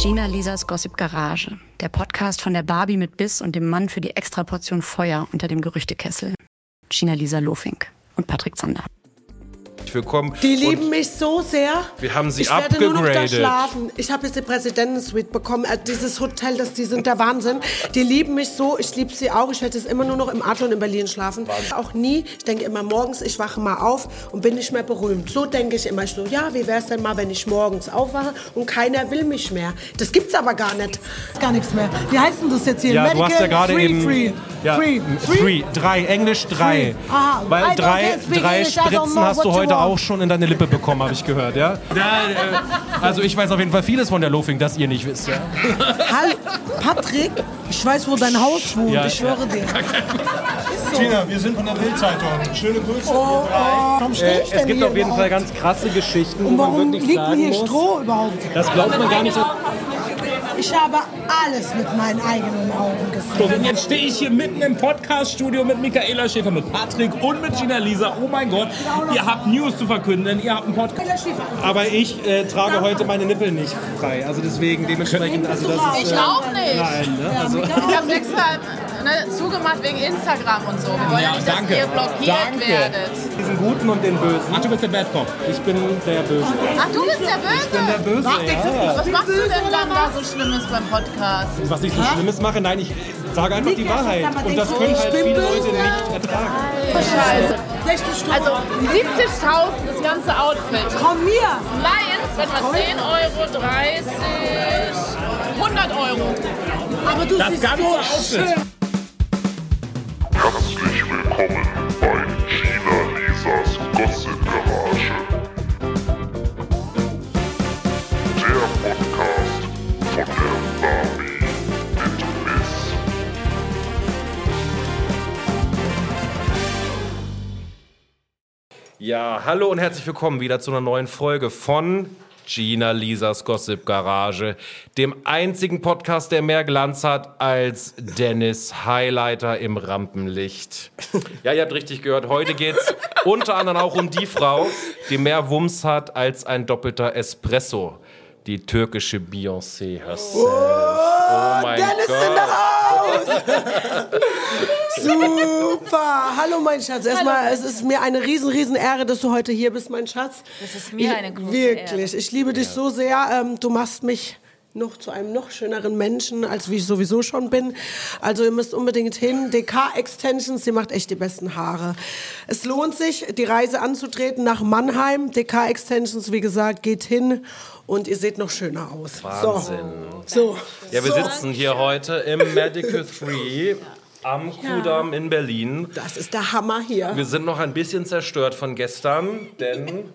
Gina Lisas Gossip Garage, der Podcast von der Barbie mit Biss und dem Mann für die Extraportion Feuer unter dem Gerüchtekessel. Gina Lisa Lofink und Patrick Zander. Willkommen. Die lieben mich so sehr. Wir haben sie ich werde nur noch da upgegradet. schlafen. Ich habe jetzt die Präsidentensuite bekommen. Dieses Hotel, die sind der Wahnsinn. Die lieben mich so. Ich liebe sie auch. Ich werde jetzt immer nur noch im Adlon in Berlin schlafen. Auch nie. Ich denke immer morgens, ich wache mal auf und bin nicht mehr berühmt. So denke ich immer. Ich so, ja, wie wäre es denn mal, wenn ich morgens aufwache und keiner will mich mehr. Das gibt's aber gar nicht. Gar nichts mehr. Wie heißt denn das jetzt hier? Ja, Medical, du hast ja gerade eben... Free. Ja, free. 3, Englisch 3. Aha. Weil drei Spritzen hast du heute auch schon in deine Lippe bekommen, habe ich gehört, ja? Also ich weiß auf jeden Fall vieles von der Lofink, das ihr nicht wisst, ja? Hallo, Patrick, ich weiß, wo dein Haus wohnt, ja, ich schwöre dir. So. Gina, wir sind von der Bild-Zeitung. Schöne Grüße. Warum steh ich denn Es gibt hier auf jeden Fall überhaupt? ganz krasse Geschichten, wo Und man warum wirklich liegt denn sagen hier muss, Stroh überhaupt? das glaubt man gar nicht. Ich habe alles mit meinen eigenen Augen So, gesehen. und jetzt stehe ich hier mitten im Podcast-Studio mit Michaela Schäfer, mit Patrick und mit Gina Lisa. Oh mein Gott, ihr habt News zu verkünden, ihr habt einen Podcast. Aber ich trage heute meine Nippel nicht frei, also deswegen dementsprechend, also das ist... Ich auch nicht. Nein, ne? Also, Ich habe extra zugemacht wegen Instagram und so. Wir wollen ja nicht, dass ihr blockiert werdet. diesen Guten und den Bösen. Ach, du bist der Bad Cop. Ich bin der Böse. Ach, du bist der Böse? Ich bin der Böse, ja. Was machst du denn dann da so Schlimmes beim Podcast? Was ich so Schlimmes mache, nein, ich sage einfach die Wahrheit. Und das können halt viele Leute nicht ertragen. Scheiße. 60 Stunden. Also 70.000 das ganze Outfit. Komm mir! Lions, warte mal, 10 Euro, 30, 100 Euro. Aber du Das siehst ganze so Outfit. schön. Herzlich willkommen bei Gina Lisas Gossip Garage. Der Podcast von der Barbie mit Biss. Ja, hallo und herzlich willkommen wieder zu einer neuen Folge von Gina Lisas Gossip Garage, dem einzigen Podcast, der mehr Glanz hat als Dennis Highlighter im Rampenlicht. Ja, ihr habt richtig gehört, heute geht's unter anderem auch um die Frau, die mehr Wumms hat als ein doppelter Espresso. Die türkische Beyoncé herself. Oh mein Dennis Gott. in der Haus! Super! Hallo, mein Schatz. Erstmal, es ist mir eine riesen Ehre, dass du heute hier bist, mein Schatz. Das ist mir eine große Wirklich. Ich liebe dich so sehr. Du machst mich noch zu einem noch schöneren Menschen, als wie ich sowieso schon bin. Also ihr müsst unbedingt hin. DK Extensions, die macht echt die besten Haare. Es lohnt sich, die Reise anzutreten nach Mannheim. DK Extensions, wie gesagt, geht hin und ihr seht noch schöner aus. Wahnsinn. So. Ja, wir sitzen hier heute im Medical 3 am Kudamm in Berlin. Das ist der Hammer hier. Wir sind noch ein bisschen zerstört von gestern, denn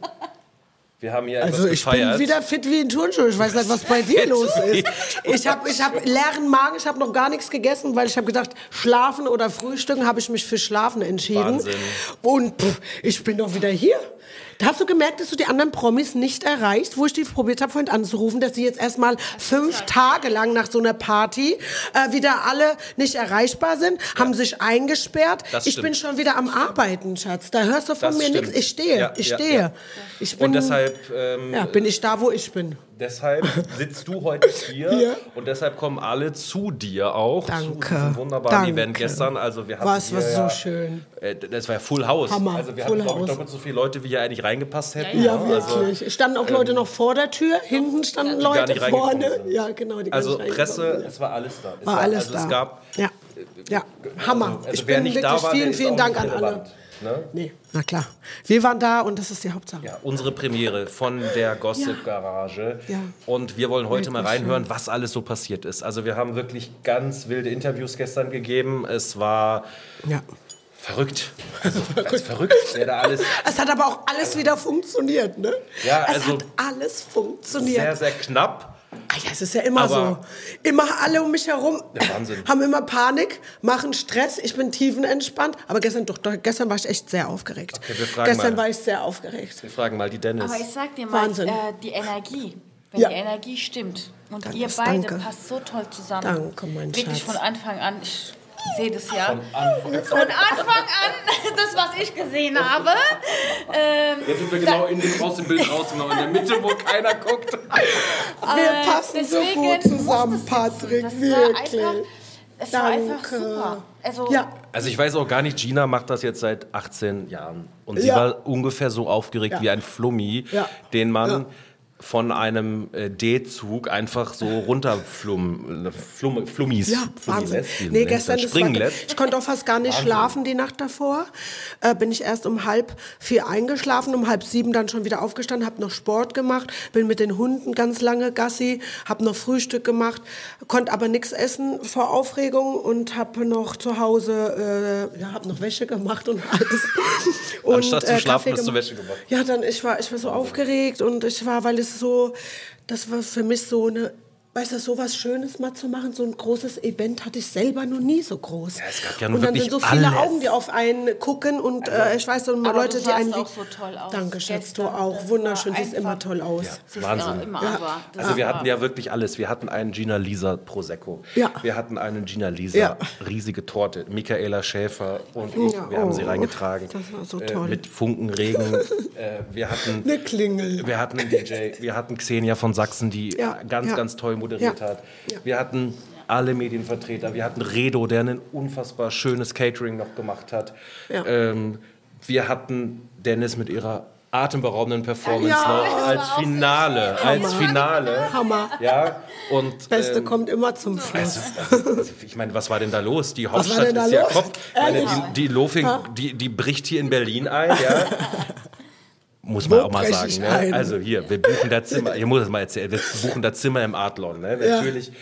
wir haben hier Also etwas ich gefeiert. bin wieder fit wie ein Turnschuh. Ich weiß nicht, was bei dir los ist. Ich hab leeren Magen, ich habe noch gar nichts gegessen, weil ich habe gedacht, schlafen oder frühstücken, habe ich mich für Schlafen entschieden. Wahnsinn. Und ich bin doch wieder hier. Hast du gemerkt, dass du die anderen Promis nicht erreichst, wo ich die probiert habe, vorhin anzurufen, dass sie jetzt erstmal 5 Tage lang nach so einer Party wieder alle nicht erreichbar sind, haben sich eingesperrt. Das Ich stimmt. bin schon wieder am Arbeiten, Schatz. Da hörst du von Das mir stimmt. nichts. Ich stehe, Ja, ich ja, stehe. ja. Ich bin, Und deshalb, bin ich da, wo ich bin. deshalb sitzt du heute hier Ja. und deshalb kommen alle zu dir auch. Zu Danke. diesem wunderbaren Danke. Event gestern. Also wir hatten Was hier war so ja, schön. Das war ja Full House. Hammer, Also wir Full hatten, glaube ich, House. doppelt so viele Leute, wie hier eigentlich reingepasst hätten. Ja, Also, wirklich. Es standen auch Leute noch vor der Tür, hinten standen gar Leute nicht reingekommen vorne. sind. Ja, genau, die gar also nicht Presse, reingekommen sind. es war alles da. War alles also da. Es gab, ja, Hammer. also Ich wer bin nicht wirklich da war, der ist vielen auch Dank nicht an alle. relevant, ne? Nee, na klar. Wir waren da und das ist die Hauptsache. Ja, unsere Premiere von der Gossip Garage. Ja. Und wir wollen heute mal Wirklich reinhören, was alles so passiert ist. Also wir haben wirklich ganz wilde Interviews gestern gegeben. Es war Ja. verrückt. Also verrückt, wer da alles Es hat aber auch alles wieder funktioniert, ne? Ja, es also hat alles funktioniert. sehr, sehr knapp. Ja, es ist ja immer Aber- so. Immer alle um mich herum Ja, Wahnsinn. haben immer Panik, machen Stress. Ich bin tiefenentspannt. Aber gestern war ich echt sehr aufgeregt. Okay, wir fragen Gestern mal. war ich sehr aufgeregt. Wir fragen mal die Dennis. Aber ich sag dir mal, Wahnsinn. die Energie, wenn Ja. die Energie stimmt und Danke, ihr beide danke. passt so toll zusammen. Danke, mein Wirklich Schatz. von Anfang an. Ich sehe das ja. Von Anfang an, das, was ich gesehen habe. Jetzt sind wir genau aus dem Bild rausgenommen, in der Mitte, wo keiner guckt. Wir passen so gut zusammen, Patrick, wirklich. Es war einfach super. Also ich weiß auch gar nicht, Gina macht das jetzt seit 18 Jahren. Und sie war ungefähr so aufgeregt wie ein Flummi, den man von einem D-Zug einfach so Flummis Wahnsinn. lässt, Gestern springen lässt. Ich konnte auch fast gar nicht schlafen die Nacht davor. Bin ich erst um 3:30 eingeschlafen, um 6:30 dann schon wieder aufgestanden, habe noch Sport gemacht, bin mit den Hunden ganz lange Gassi, habe noch Frühstück gemacht, konnte aber nichts essen vor Aufregung und habe noch zu Hause, habe noch Wäsche gemacht und alles. Und, anstatt zu schlafen, hast du Wäsche gemacht. Ja, dann ich war so aufgeregt und das war für mich so eine, weißt du, so was Schönes mal zu machen, so ein großes Event hatte ich selber noch nie so groß. Ja, es gab ja nur und dann wirklich sind so viele alles. Augen, die auf einen gucken und ich weiß so Aber Leute, du die einen... sahst auch so toll aus. Danke, Schatz, du Gestern. auch. Das Wunderschön, war siehst immer toll aus. Ja, Wahnsinn. Immer, Ja. aber das Also wir war- hatten ja wirklich alles. Wir hatten einen Gina Lisa Prosecco. Ja. Wir hatten einen Gina Lisa Ja. riesige Torte. Michaela Schäfer und ich, Ja, wir haben sie oh, reingetragen. das war so toll. Mit Funkenregen. Wir hatten Eine Klingel. Wir hatten einen DJ. Wir hatten Xenia von Sachsen, die ganz toll moderiert hat. Ja. Wir hatten alle Medienvertreter. Wir hatten Redo, der ein unfassbar schönes Catering noch gemacht hat. Ja. Wir hatten Dennis mit ihrer atemberaubenden Performance Ja, noch als Finale. Hammer. Ja, und Beste kommt immer zum Schluss. also, ich meine, was war denn da los? Die war Hauptstadt denn da ist ja los? Kopf. Ich meine, Ehrlich? die Lofing, die bricht hier in Berlin ein, ja. Muss man Wo auch mal brech sagen. ich Ne? ein? Also hier, wir buchen das Zimmer. Ich muss das mal erzählen. Wir buchen das Zimmer im Adlon. Ne? Natürlich.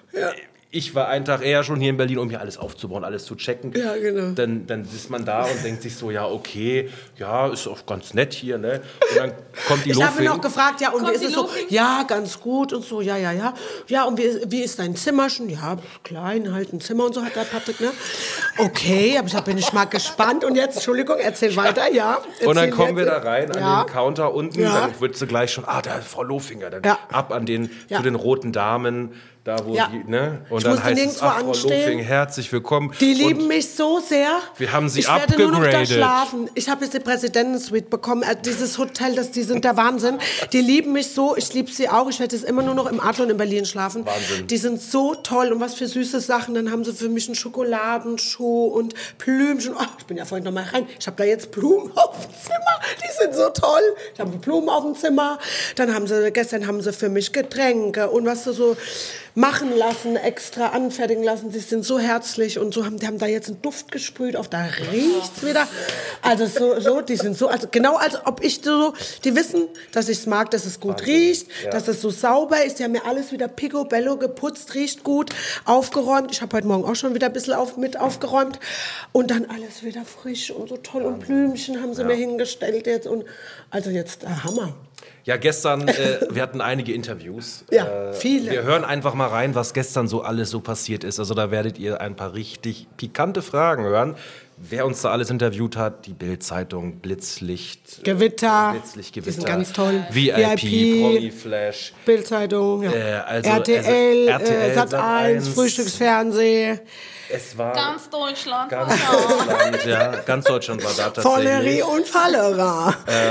Ich war einen Tag eher schon hier in Berlin, um hier alles aufzubauen, alles zu checken. Ja, genau. Dann ist man da und denkt sich so, ja, okay, ja, ist auch ganz nett hier, ne? Und dann kommt die Ich habe ihn Lofing. noch gefragt, ja, und Kommt wie ist die es so? Lofing? Ja, ganz gut und so, ja. Ja, und wie ist dein Zimmer schon? Ja, klein, halt ein Zimmer und so, hat der Patrick, ne? Okay, aber bin ich mal gespannt. Und jetzt, Entschuldigung, erzähl weiter, ja. Und dann Erzähl kommen wir jetzt. da rein an Ja. den Counter unten, Ja. dann wird sie gleich schon, da ist Frau Lofinger, dann Ja. ab an den, Ja. zu den roten Damen, da wo Ja. die, ne? Und Ich dann musste heißt es, nirgendwo Frau anstehen. Lofinger, herzlich willkommen. Die lieben und mich so sehr. Wir haben sie ich werde nur noch da upgegradet. schlafen. Ich habe jetzt die Präsidentensuite bekommen. Dieses Hotel, die sind der Wahnsinn. Die lieben mich so. Ich liebe sie auch. Ich werde jetzt immer nur noch im Adlon in Berlin schlafen. Wahnsinn. Die sind so toll und was für süße Sachen. Dann haben sie für mich einen Schokoladenschuh und Blümchen. Oh, ich bin ja vorhin noch mal rein. Ich habe da jetzt Blumen auf dem Zimmer. Die sind so toll. Ich habe Blumen auf dem Zimmer. Dann gestern haben sie für mich Getränke und was sie so machen lassen, extra anfertigen lassen. Sie sind so herzlich und so die haben da jetzt einen Duft gesprüht, da riecht's wieder. Also die sind so, also genau als ob ich so, die wissen, dass ich es mag, dass es gut riecht, dass es so sauber ist. Die haben mir alles wieder picobello geputzt, riecht gut, aufgeräumt. Ich habe heute Morgen auch schon wieder ein bisschen mit aufgeräumt und dann alles wieder frisch und so toll und Blümchen haben sie mir hingestellt jetzt und also jetzt der Hammer. Ja, gestern, wir hatten einige Interviews. Ja, viele. Wir hören einfach mal rein, was gestern so alles so passiert ist. Also da werdet ihr ein paar richtig pikante Fragen hören. Wer uns da alles interviewt hat, die Bild-Zeitung, Blitzlicht, Gewitter, Gewitter, die sind ganz toll. VIP, Promi-Flash. Bildzeitung, ja. Also, RTL, RTL, Sat.1, Sat.1. Frühstücksfernsehen, Es war Ganz Deutschland. ganz Deutschland, ja, ganz Deutschland war da Vollerie tatsächlich. und Fallera.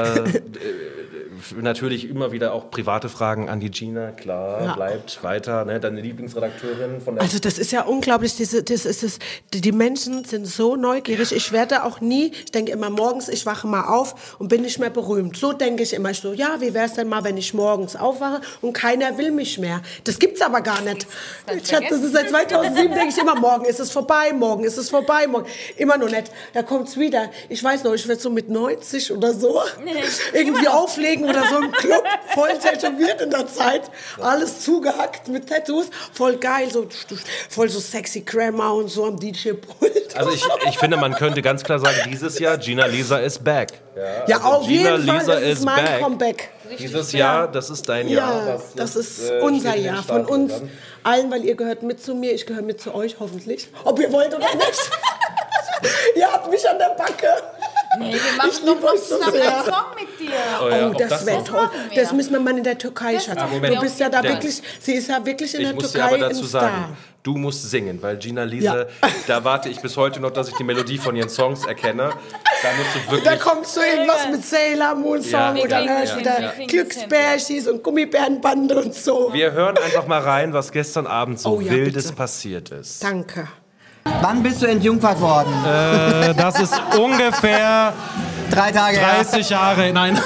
Natürlich immer wieder auch private Fragen an die Gina, klar, bleibt weiter, ne? Deine Lieblingsredakteurin von der... Also das ist ja unglaublich, die Menschen sind so neugierig. Ich werde auch nie, ich denke immer morgens, ich wache mal auf und bin nicht mehr berühmt. So denke ich immer. Ich so, ja, wie wäre es denn mal, wenn ich morgens aufwache und keiner will mich mehr. Das gibt's aber gar nicht. Schatz, das ist seit 2007, denke ich immer, morgen ist es vorbei, morgen ist es vorbei, morgen. Immer noch nicht. Da kommt's wieder. Ich weiß noch, ich werde so mit 90 oder so irgendwie auflegen oder so im Club, voll tätowiert in der Zeit. Alles zugehackt mit Tattoos. Voll geil, so voll so sexy Grammar und so am DJ-Pult. Also ich finde, man könnte ganz klar sagen, dieses Jahr Gina Lisa is back. Ja, also auf Gina jeden Fall, Lisa das ist is mein back. Comeback. Dieses Jahr, das ist dein Jahr. Ja, das ist steht unser in den Jahr von Startlöchern. uns allen, weil ihr gehört mit zu mir, ich gehöre mit zu euch, hoffentlich. Ob ihr wollt oder nicht. Ihr habt mich an der Backe. Nee, wir machen doch noch zusammen einen Song mit dir. Oh, das wäre toll. Das müssen wir mal in der Türkei, Schatz. Du bist ja da wirklich, sie ist ja wirklich in der Türkei aber dazu ein Star. sagen, du musst singen, weil Gina Lisa, da warte ich bis heute noch, dass ich die Melodie von ihren Songs erkenne. Da musst du wirklich... Da kommt so irgendwas mit Sailor Moon Song und dann hörst du wieder Glücksbärchis und Gummibärenbande und so. Wir hören einfach mal rein, was gestern Abend so Wildes passiert ist. Danke. Wann bist du entjungfert worden? Das ist ungefähr 3 Tage 30 Jahre, nein.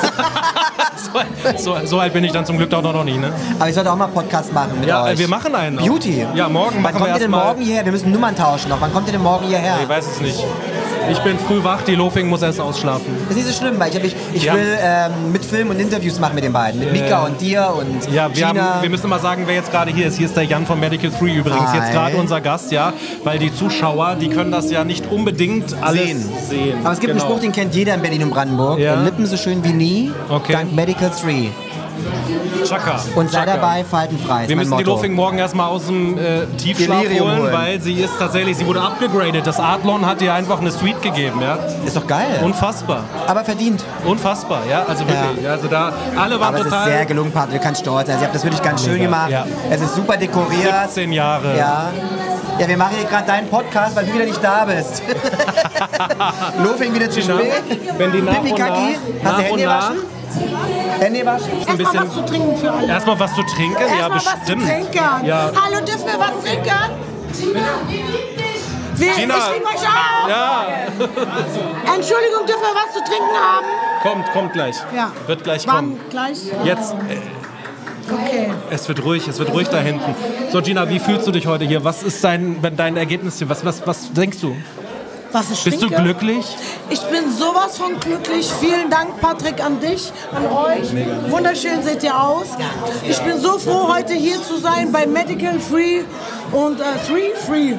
so alt bin ich dann zum Glück doch noch nicht, ne? Aber ich sollte auch mal Podcast machen mit euch. Wir machen einen. Beauty. Ja, morgen Wann machen wir kommt ihr denn erstmal... morgen hierher? Wir müssen Nummern tauschen noch. Wann kommt ihr denn morgen hierher? Ich weiß es nicht. Ich bin früh wach, die Loafing muss erst ausschlafen. Das ist nicht so schlimm, weil ich will mitfilmen und Interviews machen mit den beiden. Mit Mika und dir und Gina. Wir müssen mal sagen, wer jetzt gerade hier ist. Hier ist der Jan von Medical 3 übrigens. Jetzt gerade unser Gast, ja. Weil die Zuschauer, die können das ja nicht unbedingt alles sehen. Aber es gibt einen Spruch, den kennt jeder in Berlin und Brandenburg. Ja. Lippen so schön wie nie, dank Medical 3. Chaka. Und sei dabei, faltenfrei. Wir müssen die Loafing morgen erstmal aus dem Tiefschlaf holen, weil sie wurde upgegradet. Das Adlon hat ihr einfach eine Suite gegeben, ja. Ist doch geil. Unfassbar. Aber verdient. Unfassbar, ja. Also wirklich. Ja. Also da, alle waren aber total... es ist sehr gelungen, Patrick. Du kannst stolz sein. Sie haben das wirklich ganz schön gemacht. Ja. Es ist super dekoriert. 17 Jahre. Ja. Ja, wir machen hier gerade deinen Podcast, weil du wieder nicht da bist. Loafing wieder zu spät. Wenn die Pipi Kaki. Hast du Hände waschen? Hände waschen? Erstmal was zu trinken für alle. Erstmal was zu trinken? Ja, bestimmt. Was zu trinken. Ja. Hallo, dürfen wir was trinken? Gina. Ich liebe euch auch. Ja. Entschuldigung, dürfen wir was zu trinken haben? Kommt gleich. Ja. Wird gleich Wann kommen. gleich? Jetzt. Okay. Es wird ruhig da hinten. So, Gina, wie fühlst du dich heute hier? Was ist dein Ergebnis hier? Was denkst du? Was ich Bist trinke? du glücklich? Ich bin sowas von glücklich. Vielen Dank, Patrick, an dich, an euch. Wunderschön seht ihr aus. Ich bin so froh, heute hier zu sein bei Medical Free und Free.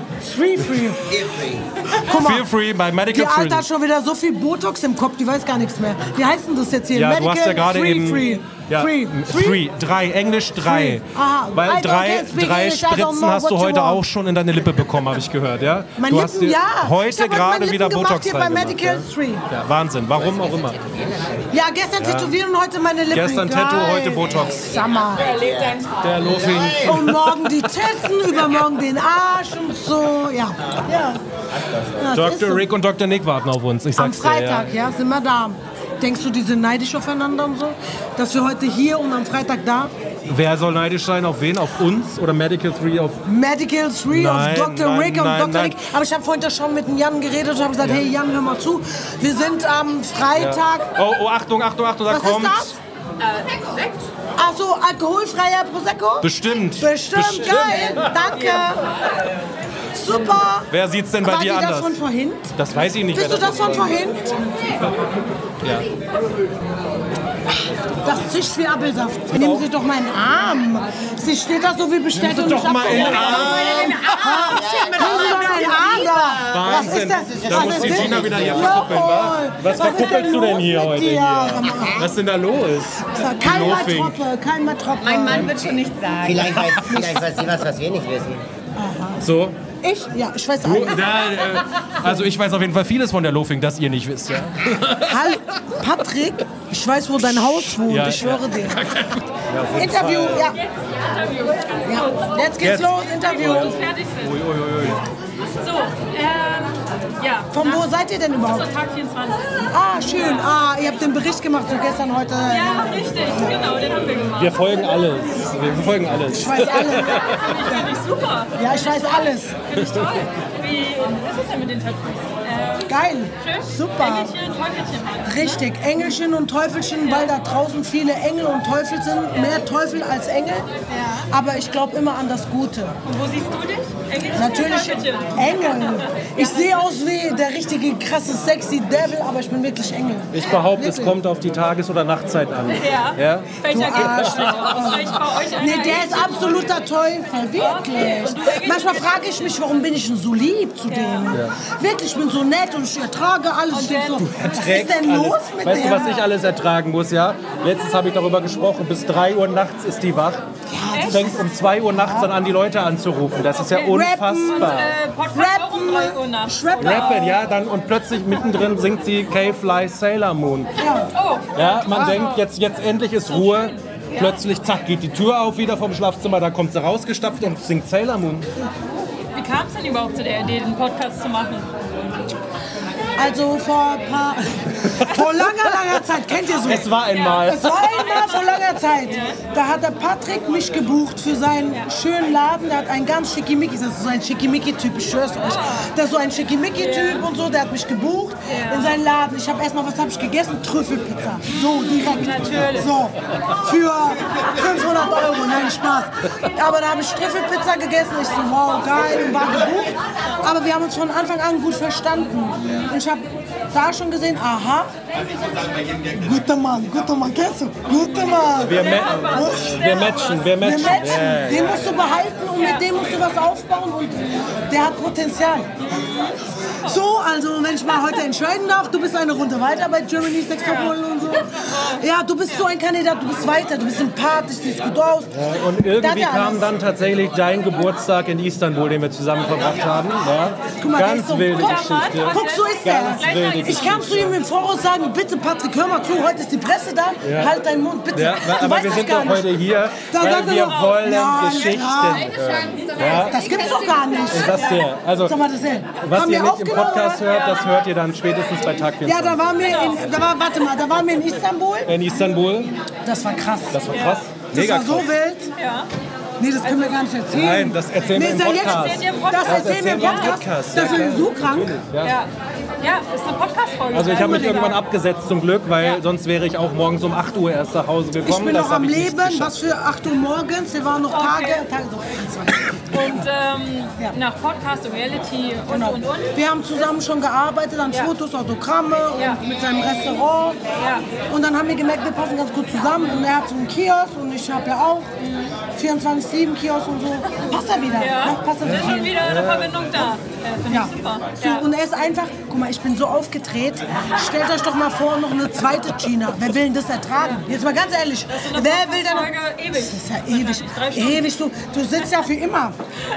Guck mal, Feel free bei Medical die Free. Alte hat schon wieder so viel Botox im Kopf, die weiß gar nichts mehr. Wie heißt denn das jetzt hier? Ja, Medical du hast ja gerade eben... Free. Ja, Free. 3, Englisch 3. Aha. Weil I don't speak 3 English, I don't Spritzen know hast du what you heute want. auch schon in deine Lippe bekommen, habe ich gehört, ja? Mein Du hast Lippen, dir ja. heute Ich hab gerade meine wieder Lippen gemacht Botox hier bei reingemacht. Medical Ja? Free. Ja, Wahnsinn, warum auch immer. Ja, gestern tätowieren, heute meine Lippen. Gestern Tattoo, Geil. heute Botox. Summer. Der Loafing. Und morgen die Titten, übermorgen den Arsch und so, ja. Das ist Dr. so. Rick und Dr. Nick warten auf uns, ich Am sag's dir. Freitag, ja, sind wir da. Denkst du, die sind neidisch aufeinander und so? Dass wir heute hier und am Freitag da? Wer soll neidisch sein? Auf wen? Auf uns? Oder Medical 3 auf... Medical 3 auf Dr. Rick und nein, Dr. Nick. Aber ich habe vorhin da schon mit dem Jan geredet und habe gesagt, hey Jan, hör mal zu. Wir sind am Freitag... Oh, Achtung, da Was kommt... ist das? Ach so, alkoholfreier Prosecco? Bestimmt. Bestimmt, geil. Danke. Super. Wer sieht's denn bei War dir die anders? das von vorhin? Das weiß ich nicht. Bist wer du das von vorhin? Ja. Das zischt wie Apfelsaft. Nehmen Sie doch meinen Arm. Sie steht da so wie bestellt und doch mal in den Arm. Nehmen Sie doch meinen Arm da. Wahnsinn. Was ist das? Da muss die Gina wieder hier verkuppeln, wa? Was verkuppelst du denn hier heute hier? Was ist denn da los? Kein Metroppe. Mein Mann wird schon nichts sagen. Vielleicht weiß sie was wir nicht wissen. So? Ich? Ja, ich weiß alles. Also ich weiß auf jeden Fall vieles von der Loafing, das ihr nicht wisst, ja. Hallo, Patrick, ich weiß, wo dein Haus wohnt, Ja, ich schwöre dir. Interview, ja. Jetzt geht's los, Interview. Fertig sind. So, ja. Von wo seid ihr denn überhaupt? Tag 24. Ah, schön. Ah, ihr habt den Bericht gemacht, so gestern, heute. Ja, richtig, genau, den haben wir gemacht. Wir folgen alles. Ich weiß alles. Finde ich super. Ja, ich weiß alles. Finde ich toll. Wie ist es denn mit den Tattoos? Geil. Schön? Super. Engelchen, Teufelchen meinst du? Richtig, Engelchen und Teufelchen, weil da draußen viele Engel und Teufel sind. Mehr Teufel als Engel. Ja. Aber ich glaube immer an das Gute. Und wo siehst du dich? Engelchen Natürlich oder Teufelchen? Engel. Ich sehe aus wie der richtige krasse sexy Devil, aber ich bin wirklich Engel. Ich behaupte, es Wirklich. kommt auf die Tages- oder Nachtzeit an. Ja. Welcher Du geht Arsch. vielleicht bei euch einer? Nee, der ist absoluter Teufel, wirklich. Manchmal frage ich mich, warum bin ich denn so lieb zu dem? Wirklich, ich bin so nett und ich ertrage alles. Was ist denn alles. los mit Weißt der? du, was ich alles ertragen muss, ja? Letztens habe ich darüber gesprochen, bis 3 Uhr nachts ist die wach. Ja, fängt um 2 Uhr nachts dann an, die Leute anzurufen. Das ist ja unfassbar. Rappen, ja, dann und plötzlich mittendrin singt sie K-Fly Sailor Moon. Ja, man denkt, jetzt endlich ist Ruhe. Plötzlich, zack, geht die Tür auf wieder vom Schlafzimmer, da kommt sie rausgestapft und singt Sailor Moon. Wie kam es denn überhaupt zu der Idee, den Podcast zu machen? Also vor langer Zeit, kennt ihr so? Es war einmal. Es war einmal vor langer Zeit. Da hat der Patrick mich gebucht für seinen schönen Laden. Der hat einen ganz schickimicki, das ist so ein Schickimicki-Typ, ich schwör's euch. Der ist so ein Schickimicki-Typ und so, der hat mich gebucht in seinen Laden. Ich habe erstmal, was habe ich gegessen? Trüffelpizza. So, direkt. Natürlich. So, für 500 €, nein, Spaß. Aber da habe ich Trüffelpizza gegessen. Ich so, wow, geil, und war gebucht. Aber wir haben uns von Anfang an gut verstanden. Und ich habe da schon gesehen, aha, guter Mann, kennst du? Guter Mann. Wir matchen. Yeah. Den musst du behalten und mit dem musst du was aufbauen und der hat Potenzial. So, also wenn ich mal heute entscheiden darf, du bist eine Runde weiter bei Germany's Next Topmodel und so. Ja, du bist so ein Kandidat, du bist weiter, du bist sympathisch, siehst gut aus. Ja, und irgendwie kam dann tatsächlich dein Geburtstag in Istanbul, den wir zusammen verbracht haben. Ja. Guck mal, ganz so, wilde Geschichte. Guck, so ist der. Ich kann zu ihm im Voraus sagen, bitte Patrick, hör mal zu, heute ist die Presse da, halt deinen Mund, bitte. Ja, aber wir sind doch heute hier, weil wir wollen Geschichten hören. Ja. Das gibt's doch gar nicht. Ich sag's dir. Also, was ihr nicht im Podcast hört, das hört ihr dann spätestens bei Tag 24. Ja, da waren wir in Istanbul. In Istanbul. Das war krass. Das war krass. Mega das war so wild. Ja. Nee, das können wir gar nicht erzählen. Nein, das erzählen wir im Podcast. Das erzählen wir im Podcast. Das ist so krank. Ja, ist eine Podcast-Folge. Also ich habe mich irgendwann abgesetzt zum Glück, weil sonst wäre ich auch morgens um 8 Uhr erst nach Hause gekommen. Ich bin noch am Leben, was für 8 Uhr morgens, wir waren noch Tage. Und nach Podcast und Reality und. Wir haben zusammen schon gearbeitet an Fotos, Autogramme und mit seinem Restaurant. Und dann haben wir gemerkt, wir passen ganz gut zusammen. Und er hat so einen Kiosk und ich habe ja auch 24/7 Kiosk und so. Passt er wieder? Ja, passt er ist schon wieder eine Verbindung da. Ja. So, und er ist einfach, guck mal, ich bin so aufgedreht. Stellt euch doch mal vor, noch eine zweite Gina. Wer will denn das ertragen? Jetzt mal ganz ehrlich. Wer will denn noch? Ewig. Das ist ja ewig. Du sitzt ja für immer.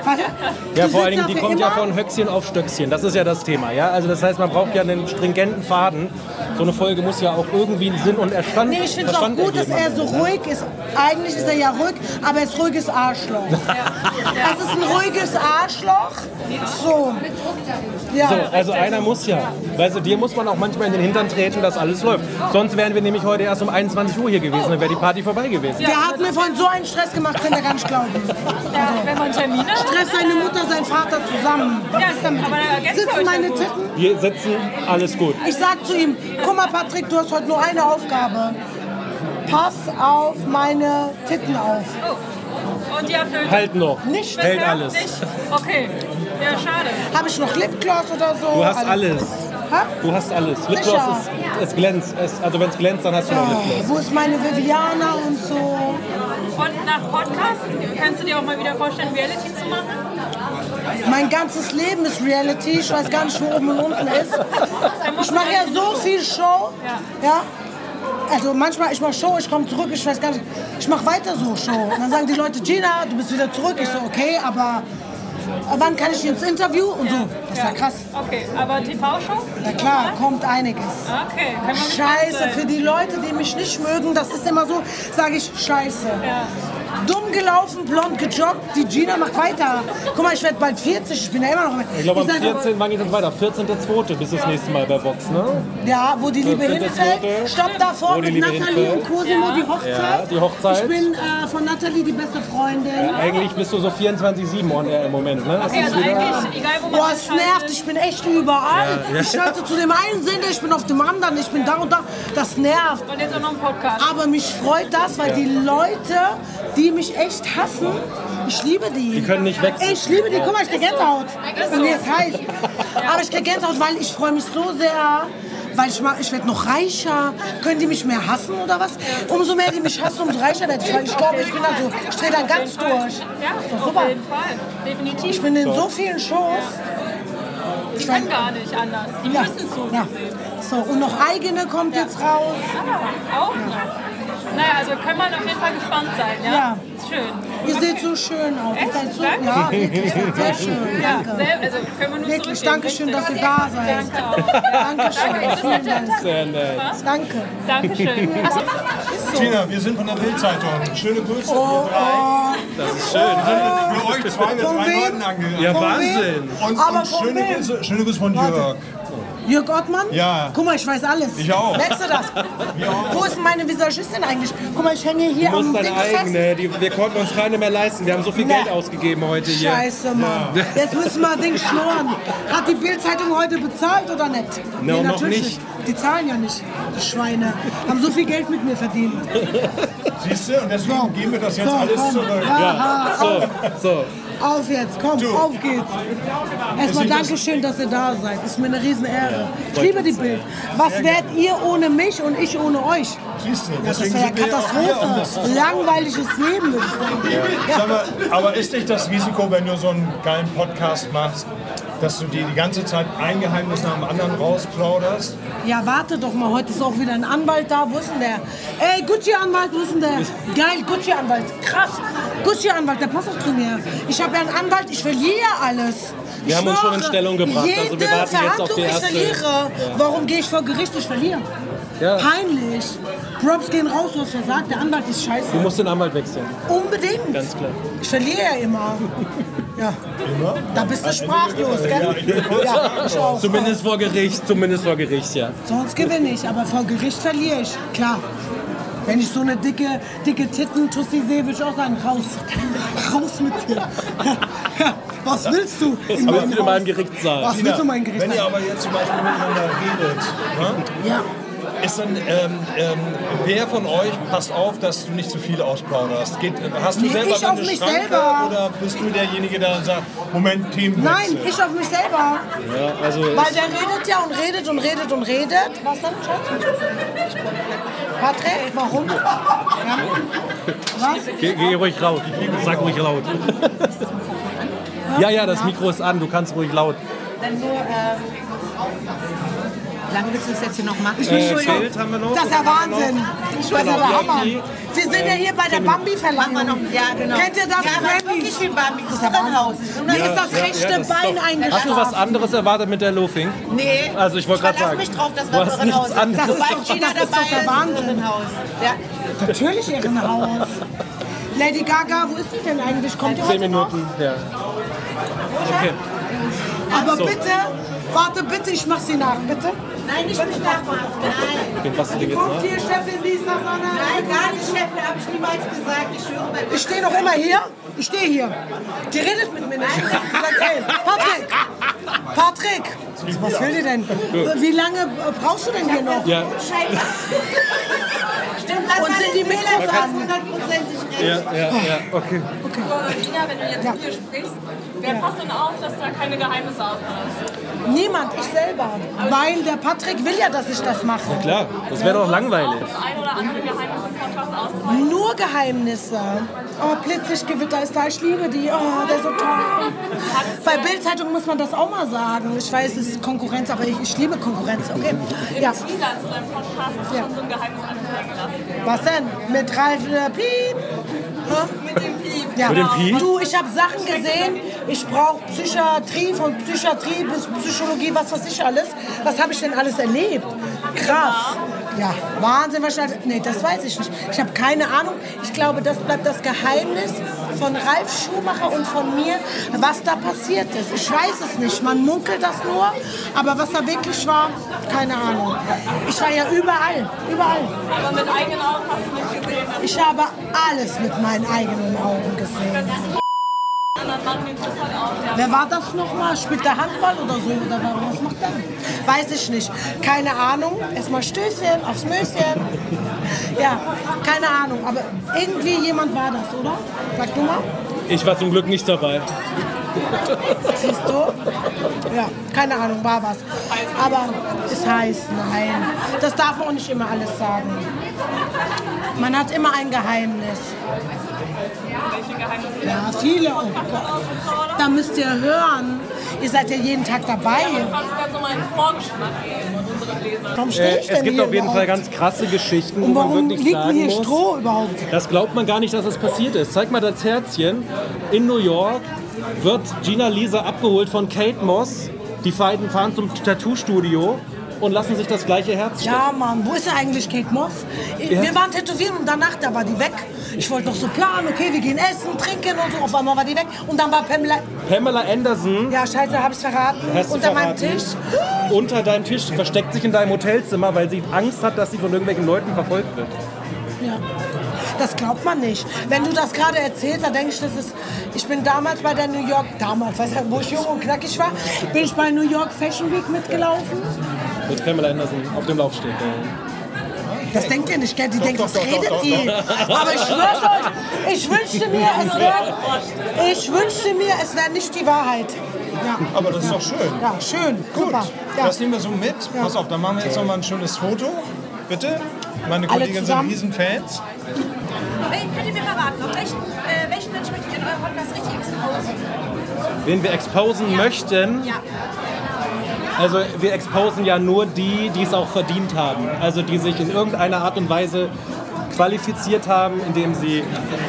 Ja, vor allem, die kommt ja von Höchstchen auf Stöckchen. Das ist ja das Thema. Ja? Also das heißt, man braucht ja einen stringenten Faden. So eine Folge muss ja auch irgendwie einen Sinn und Erstand. Nee, ich finde es auch gut, dass er so ruhig ist. Eigentlich ist er ja ruhig, aber er ist ruhiges Arschloch. Das ist ein ruhiges Arschloch. So. Ja. So, also einer muss ja. Weißt du, dir muss man auch manchmal in den Hintern treten, dass alles läuft. Sonst wären wir nämlich heute erst um 21 Uhr hier gewesen, dann wäre die Party vorbei gewesen. Der hat mir vorhin so einen Stress gemacht, könnt ihr gar nicht glauben. Wenn man Termine hat? Stress seine Mutter, sein Vater zusammen. Sitzen meine Titten? Wir sitzen, alles gut. Ich sag zu ihm, guck mal Patrick, du hast heute nur eine Aufgabe. Pass auf meine Titten auf. Oh. Und die erfüllt? Halt noch. Nicht. Hält alles. Nicht? Okay. Ja, schade. Habe ich noch Lipgloss oder so? Du hast alles. Ha? Du hast alles. Lipgloss ist, es glänzt. Also wenn es glänzt, dann hast du noch Lipgloss. Wo ist meine Viviana und so? Und nach Podcast, kannst du dir auch mal wieder vorstellen, Reality zu machen? Mein ganzes Leben ist Reality. Ich weiß gar nicht, wo oben und unten ist. Ich mache ja so viel Show. Ja. Also manchmal, ich mache Show, ich komme zurück, ich weiß gar nicht. Ich mache weiter so Show. Und dann sagen die Leute, Gina, du bist wieder zurück. Ich so, okay, aber wann kann ich ins Interview? Und so. Das ist ja krass. Okay, aber TV-Show? Na klar, kommt einiges. Okay, kann man nicht Scheiße, für die Leute, die mich nicht mögen, das ist immer so, sage ich Scheiße. Ja. Dumm gelaufen, blond gejoggt, die Gina macht weiter. Guck mal, ich werde bald 40, ich bin ja immer noch... Ich glaube, am 14. wann geht es weiter? 14.2. bis das nächste Mal bei Vox, ne? Ja, wo die Liebe hinfällt. Stopp davor mit Nathalie und Cosimo, die Hochzeit. Ja, die Hochzeit. Ich bin von Nathalie die beste Freundin. Ja, eigentlich bist du so 24/7 on air im Moment, ne? Okay, also eigentlich, egal wo man boah, es nervt, ich bin echt überall. Ja. Ich schalte zu dem einen Sender, ich bin auf dem anderen, ich bin da und da. Das nervt. Und jetzt auch noch ein Podcast. Aber mich freut das, weil die Leute, die mich echt hassen, ich liebe die. Die können nicht wechseln. Ich liebe die. Guck mal, ich krieg Gänsehaut. Und mir ist heiß. Aber ich krieg Gänsehaut, weil ich freue mich so sehr. Weil ich werde noch reicher. Können die mich mehr hassen oder was? Umso mehr die mich hassen, umso reicher werde ich. Weil ich glaube, ich bin dann so, ich drehe dann ganz durch. Ja, super. Auf jeden Fall. Definitiv. Ich bin in so vielen Shows. Die können gar nicht anders. Die müssen so. Ja. So, und noch eigene kommt jetzt raus. Auch noch. Naja, also können wir auf jeden Fall gespannt sein, ja? Ja. Schön. Ihr seht so schön aus. Echt? Ihr seid so, Danke. ja, wirklich, sehr schön. Ja, Danke. also können wir nur Wirklich, zurückgeben. Dankeschön, dass ihr da seid. Danke auch. Dankeschön, vielen Dank. Sehr nett. Danke. Dankeschön. Achso, Tina, wir sind von der Bild-Zeitung. Schöne Grüße. Oh, oh. Das ist schön. Für euch zwei mit Von 3 wem? Leuten angegangen. Ja, Von Wahnsinn. Aber Und von wem? schöne Grüße von Jörg. Jörg Ottmann? Ja. Guck mal, ich weiß alles. Ich auch. Merkst du das? Wo ist meine Visagistin eigentlich? Guck mal, ich hänge hier Du am musst Ding deine fest. eigene. Wir konnten uns keine mehr leisten. Wir haben so viel Nee. Geld ausgegeben heute hier. Scheiße, Mann. Jetzt müssen wir Ding schnurren. Hat die Bild-Zeitung heute bezahlt oder nicht? No, noch natürlich nicht. Die zahlen ja nicht, die Schweine. Haben so viel Geld mit mir verdient. Siehst du? Und deswegen geben wir das jetzt So, alles komm. zurück. Aha, So. Auf jetzt, komm, auf geht's. Erstmal Dankeschön, dass ihr da seid. Ist mir eine Riesen-Ehre. Ich liebe die Bild. Was wärt ihr ohne mich und ich ohne euch? Siehst du? Ja, das Deswegen wäre ja sind wir ja auch hier, um das Katastrophe. Langweiliges Leben, würde ich sagen. Sag mal, aber ist nicht das Risiko, wenn du so einen geilen Podcast machst, dass du dir die ganze Zeit ein Geheimnis nach dem anderen rausplauderst? Ja, warte doch mal, heute ist auch wieder ein Anwalt da. Wo ist denn der? Ey, Gucci-Anwalt, wo ist denn der? Geil, Gucci-Anwalt, krass. Gucci-Anwalt, der passt auch zu mir. Ich habe ja einen Anwalt, ich verliere alles. Wir haben uns schon in Stellung gebracht. Jede Also wir warten jetzt auf die Verhandlung, erste. ich verliere. Warum gehe ich vor Gericht? Ich verliere. Ja. Peinlich. Props gehen raus, du hast versagt, der Anwalt ist scheiße. Du musst den Anwalt wechseln. Unbedingt. Ganz klar. Ich verliere ja immer. Ja. Da bist du sprachlos, gell? Ja, ich auch. Zumindest vor Gericht, ja. Sonst gewinne ich, aber vor Gericht verliere ich. Klar. Wenn ich so eine dicke Titten-Tussi sehe, würde ich auch sagen, raus. Raus mit dir. Ja, was willst du? Aber jetzt in meinem Gerichtssaal. Was willst du in meinem Gerichtssaal? Wenn ihr aber jetzt zum Beispiel miteinander redet, ne? Ja. Ist dann, wer von euch passt auf, dass du nicht zu viel ausplauderst? Hast du Nee, selber ich auf deine mich Schranke selber. oder bist du derjenige, der sagt, Moment, Themenwechsel? Nein, ich auf mich selber. Ja, also Weil der redet ja und redet und redet und redet. Was denn, Schatz? Patrick, warum? Ja. Was? Geh ruhig laut. Sag ruhig laut. Ja, das Mikro ist an. Du kannst ruhig laut. Dann nur, lange willst du das jetzt hier noch machen? Schild haben wir noch. Das ist ja Wahnsinn. Das ist ja der Hammer. Wir sind ja hier bei der Bambi-Verleihung. Ja, genau. Kennt ihr das? Ja, aber Grammys? wirklich wie Bambi. Das ist der ein Haus. Mir ist das rechte Bein eingeschlafen. Hast du was anderes erwartet mit der Loafing? Nee. Also ich wollte gerade sagen. Verlass mich drauf, das du war hast Irrenhaus. nichts anderes. Sobald Gina das ist dabei doch der ist, Wahnsinn. Irrenhaus. Ja. Natürlich Irrenhaus. Lady Gaga, wo ist die denn eigentlich? Kommt die 10 heute Minuten, ja. Okay. noch? Aber bitte, warte bitte, ich mach sie nach, bitte. Nein, nicht mit nachmachen. Nein. Den passt du dir jetzt Kommt nach? hier Chefin Lisa Sonne? Nein, gar nicht, Chef. Habe ich niemals gesagt. Ich schwöre bei Ich stehe noch immer hier. Ich stehe hier. Die redet mit mir nicht. Ich sag, ey, Patrick, was will die denn? Wie lange brauchst du denn hier noch? Ja. Stimmt, das Und sind die Mikros an? 100% recht. Ja, okay. Tina, wenn du jetzt mit mir sprichst, wer passt denn auf, dass da keine Geheimnisse aufpassen? Niemand, ich selber. Weil der Patrick will ja, dass ich das mache. Klar, das wäre doch langweilig. Das ein oder andere Geheimnis im Podcast auszuhalten. Nur Geheimnisse. Oh, Blitzig, Gewitter ist da, ich liebe die. Oh, der ist so toll. Bei Bild-Zeitung muss man das auch mal sagen. Ich weiß, es ist Konkurrenz, aber ich liebe Konkurrenz, okay? Ja. Im Teaser zu deinem Podcast hast du schon so ein Geheimnis anfangen gelassen. Was denn? Mit Ralf Piep? Mit dem Piep. Ja. Mit dem Piep? Du, ich habe Sachen gesehen. Ich brauche Psychiatrie, von Psychiatrie bis Psychologie, was weiß ich alles. Was habe ich denn alles erlebt? Krass. Ja, Wahnsinn wahrscheinlich. Nee, das weiß ich nicht. Ich habe keine Ahnung. Ich glaube, das bleibt das Geheimnis von Ralf Schumacher und von mir, was da passiert ist. Ich weiß es nicht. Man munkelt das nur. Aber was da wirklich war, keine Ahnung. Ich war ja überall. Überall. Aber mit eigenen Augen hast du nicht gesehen. Ich habe alles mit meinen eigenen Augen gesehen. Anderen Mann nimmt das halt auf. Ja. Wer war das nochmal? Spielt der Handball oder so? Oder was macht der? Weiß ich nicht. Keine Ahnung. Erstmal Stößchen aufs Möschen. Ja, keine Ahnung. Aber irgendwie jemand war das, oder? Sag du mal. Ich war zum Glück nicht dabei. Siehst du? Ja, keine Ahnung, war was. Aber es heißt, nein. Das darf man auch nicht immer alles sagen. Man hat immer ein Geheimnis. Welche Geheimnisse? Ja, viele. Oh Gott. Da müsst ihr hören. Ihr seid ja jeden Tag dabei. Ja, kannst du so mal einen Vorgeschmack geben an unsere Leser? Warum stehe ich denn Es gibt hier auf jeden Fall überhaupt? ganz krasse Geschichten, wo Und man warum wirklich liegt denn sagen hier muss, Stroh überhaupt? das glaubt man gar nicht, dass es passiert ist. Zeig mal das Herzchen. In New York wird Gina Lisa abgeholt von Kate Moss. Die beiden fahren zum Tattoo-Studio und lassen sich das gleiche Herz stechen. Ja, Mann, wo ist denn eigentlich Kate Moss? Wir waren tätowieren und danach, da war die weg. Ich wollte noch so planen, okay, wir gehen essen, trinken und so. Auf einmal war die weg. Und dann war Pamela Anderson. Ja, scheiße, habe ich verraten. Unter meinem Tisch. Unter deinem Tisch, versteckt sich in deinem Hotelzimmer, weil sie Angst hat, dass sie von irgendwelchen Leuten verfolgt wird. Ja. Das glaubt man nicht. Wenn du das gerade erzählst, dann denke ich, das ist... Ich bin damals bei der New York... Damals, weißt du, wo ich jung und knackig war, bin ich bei New York Fashion Week mitgelaufen. Mit Pamela Anderson auf dem Lauf steht. Das denkt ihr nicht, gell? Die denkt, was redet die? Aber ich schwör's euch, ich wünschte mir, es wäre nicht die Wahrheit. Ja. Aber das ist doch schön. Ja, schön. Gut, Super. Ja. das nehmen wir so mit. Ja. Pass auf, dann machen wir jetzt noch mal ein schönes Foto. Bitte. Meine Alle Kollegen sind zusammen? Riesenfans. Könnt ihr mir verraten, auf welchen Menschen möchtet ihr in eurem Podcast richtig exposen? Wen wir exposen möchten, Ja. also wir exposen ja nur die, die es auch verdient haben. Also die sich in irgendeiner Art und Weise qualifiziert haben, indem sie...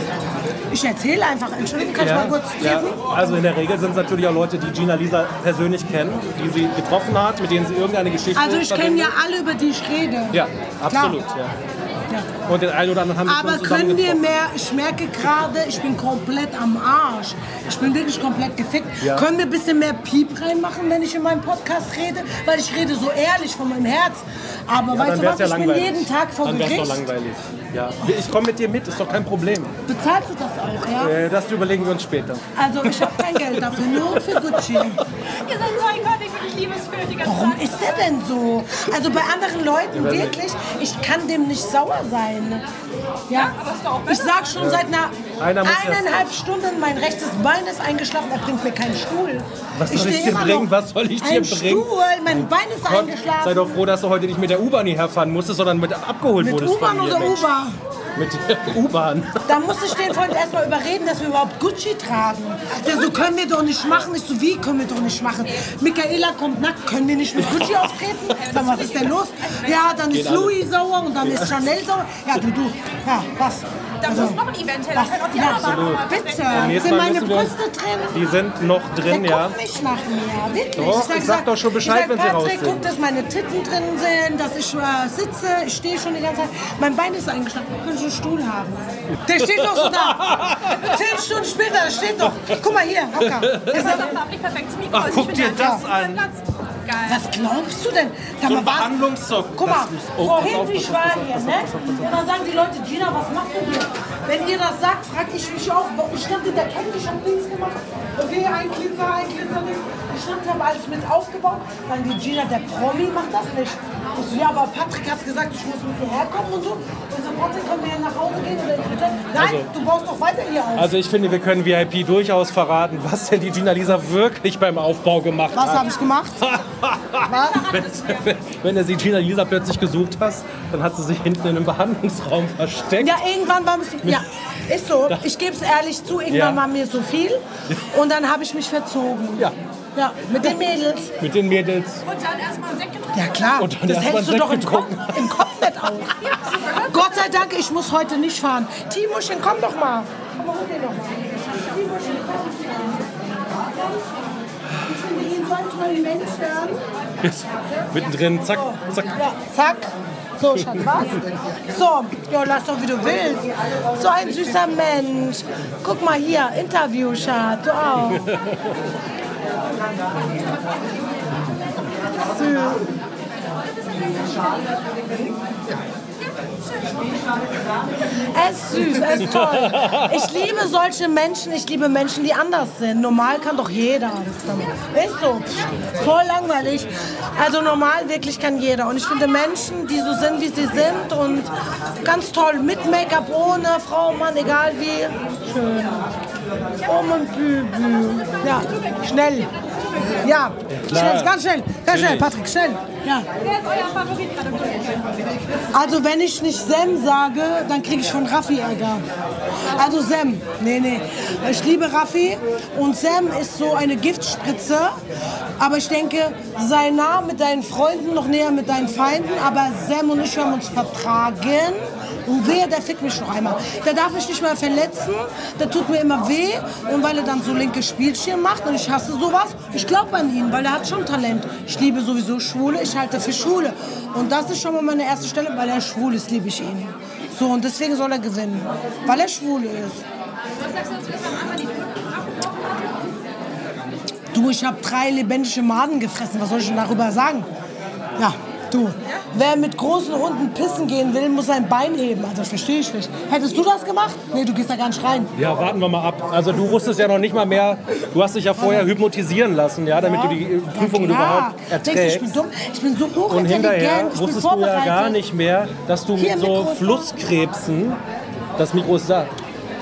Ich erzähle einfach. Entschuldigung, kann ich mal kurz treten? Also in der Regel sind es natürlich auch Leute, die Gina Lisa persönlich kennen, die sie getroffen hat, mit denen sie irgendeine Geschichte Also ich kenne ja verbindet. alle, über die ich rede. Ja, absolut. Ja. Ja. Und den einen oder anderen haben wir Aber schon zusammen können wir getroffen. mehr, ich merke gerade, ich bin komplett am Arsch. Ich bin wirklich komplett gefickt. Ja. Können wir ein bisschen mehr Piep reinmachen, wenn ich in meinem Podcast rede? Weil ich rede so ehrlich von meinem Herz. Aber weißt Dann du wär's was, ja ich bin langweilig. jeden Tag vor Dann wär's doch Gericht. langweilig. Ja. Ich komme mit dir mit, ist doch kein Problem. Bezahlst du das auch, ja? Das überlegen wir uns später. Also ich habe kein Geld dafür, nur für Gucci. Ihr seid so ein Gott, ich liebe es für die ganze Warum Zeit. ist der denn so? Also bei anderen Leuten wirklich, ich kann dem nicht sauer sein. Ja, ich sag schon seit Einer muss ja- 1,5 Stunden, mein rechtes Bein ist eingeschlafen, er bringt mir keinen Stuhl. Was soll ich stehe dir immer bringen? noch- Was soll ich dir Ein bringen? Stuhl, mein Bein ist Gott, eingeschlafen. sei doch froh, dass du heute nicht mit der U-Bahn hierher fahren musstest, sondern mit abgeholt Mit wurdest U-Bahn von mir. oder Mensch. Uber? Mit der U-Bahn. Da muss ich den Freund erstmal überreden, dass wir überhaupt Gucci tragen. Der so, können wir doch nicht machen. Ich so, wie können wir doch nicht machen? Michaela kommt nackt, können wir nicht mit Gucci auftreten? Dann, was ist denn los? Ja, dann ist Louis sauer und dann ist Chanel sauer. Ja, du, ja, was? Da muss noch ein Event her, da können auch die anderen machen. Bitte, Nächstes sind Mal meine müssen wir uns- Brüste drin? Die sind noch drin, Der ja. guckt nicht nach mir, wirklich. Doch, ich sag doch schon Bescheid, ich wenn sie raus Patrick, sind. guck, dass meine Titten drin sind, dass ich sitze, ich stehe schon die ganze Zeit. Mein Bein ist eingeschlafen, kann ich einen Stuhl haben? Der steht doch so da. 10 Stunden später, der steht doch. Guck mal hier, Hocker. Das ist doch farblich perfekt zum Mikro. Ach, guck dir das an. Geil. Was glaubst du denn? Sag So mal, ein was? Behandlungszock. Guck mal, Das ist- oh, vorhin, pass auf, wie ich pass auf, war pass auf, hier, pass ne? auf, pass auf, pass auf. Und dann sagen die Leute, Gina, was machst du hier? Wenn ihr das sagt, frag ich mich auch. Ich stand in der Kette, ich hab Dings gemacht. Okay, ein Glitzer, nicht. Ich stand, habe alles mit aufgebaut. Sagen die, Gina, der Promi macht das nicht. Ich so, ja, aber Patrick hat gesagt, ich muss mit hierher kommen und so. Ich so, Patrick, können wir hier nach Hause gehen? Oder ins Hotel? Nein, Also- du baust doch weiter hier auf. Also ich finde, wir können VIP durchaus verraten, was denn die Gina Lisa wirklich beim Aufbau gemacht Was hat. habe ich gemacht? Was? Wenn du sie Gina Lisa plötzlich gesucht hast, dann hat sie sich hinten in einem Behandlungsraum versteckt. Ja, irgendwann war es. Ja, ist so. Ich gebe es ehrlich zu, irgendwann Ja. war mir so viel. Und dann habe ich mich verzogen. Ja. Ja, mit den Mädels. Mit den Mädels. Und dann erstmal einen Sekt getrunken. Ja, klar. Und dann Das erst mal hältst du einen doch Sekt im Kopf nicht auf. Gott sei Dank, ich muss heute nicht fahren. Timochen, komm doch mal. Komm mal, hol den doch mal. Timochen, komm. Ich finde ihn so ein toller Mensch. Ist mittendrin, zack, zack. Ja, zack. So, Schatz, was? So, ja, lass doch, wie du willst. So ein süßer Mensch. Guck mal hier, Interview, Schatz, du auch. Süß. Er ist süß, er ist toll. Ich liebe solche Menschen, ich liebe Menschen, die anders sind. Normal kann doch jeder. Ist so. Voll langweilig. Also normal wirklich kann jeder. Und ich finde Menschen, die so sind, wie sie sind und ganz toll. Mit Make-up, ohne, Frau, Mann, egal wie. Schön. Oh, mein Bübü. Ja, schnell. Ja, schnell, ganz schnell. Ganz schnell, Patrick, schnell. Ja. Wer ist euer Favorit gerade? Also, wenn ich nicht Sem sage, dann kriege ich von Raffi Ärger. Also Sem, nee. Ich liebe Raffi und Sem ist so eine Giftspritze. Aber ich denke, sei nah mit deinen Freunden, noch näher mit deinen Feinden. Aber Sem und ich haben uns vertragen. Und wehe, der fickt mich noch einmal. Der darf mich nicht mehr verletzen, der tut mir immer weh. Und weil er dann so linke Spielchen macht und ich hasse sowas, ich glaube an ihn, weil er hat schon Talent. Ich liebe sowieso Schwule, ich halte für Schwule. Und das ist schon mal meine erste Stelle, weil er schwul ist, liebe ich ihn. So, und deswegen soll er gewinnen, weil er schwul ist. Was sagst du uns gestern Abend die Du, ich habe 3 lebendige Maden gefressen, was soll ich denn darüber sagen? Ja. Du, wer mit großen Hunden pissen gehen will, muss sein Bein heben. Also das verstehe ich nicht. Hättest du das gemacht? Nee, du gehst da gar nicht rein. Ja, warten wir mal ab. Also du wusstest ja noch nicht mal mehr, du hast dich ja vorher hypnotisieren lassen, ja, damit du die Prüfung überhaupt erträgst. Ich bin dumm, ich bin so hochintelligent, und hinterher ich wusstest bin du ja vorbereitet. gar nicht mehr, dass du mit so Flusskrebsen, das Mikro ist da,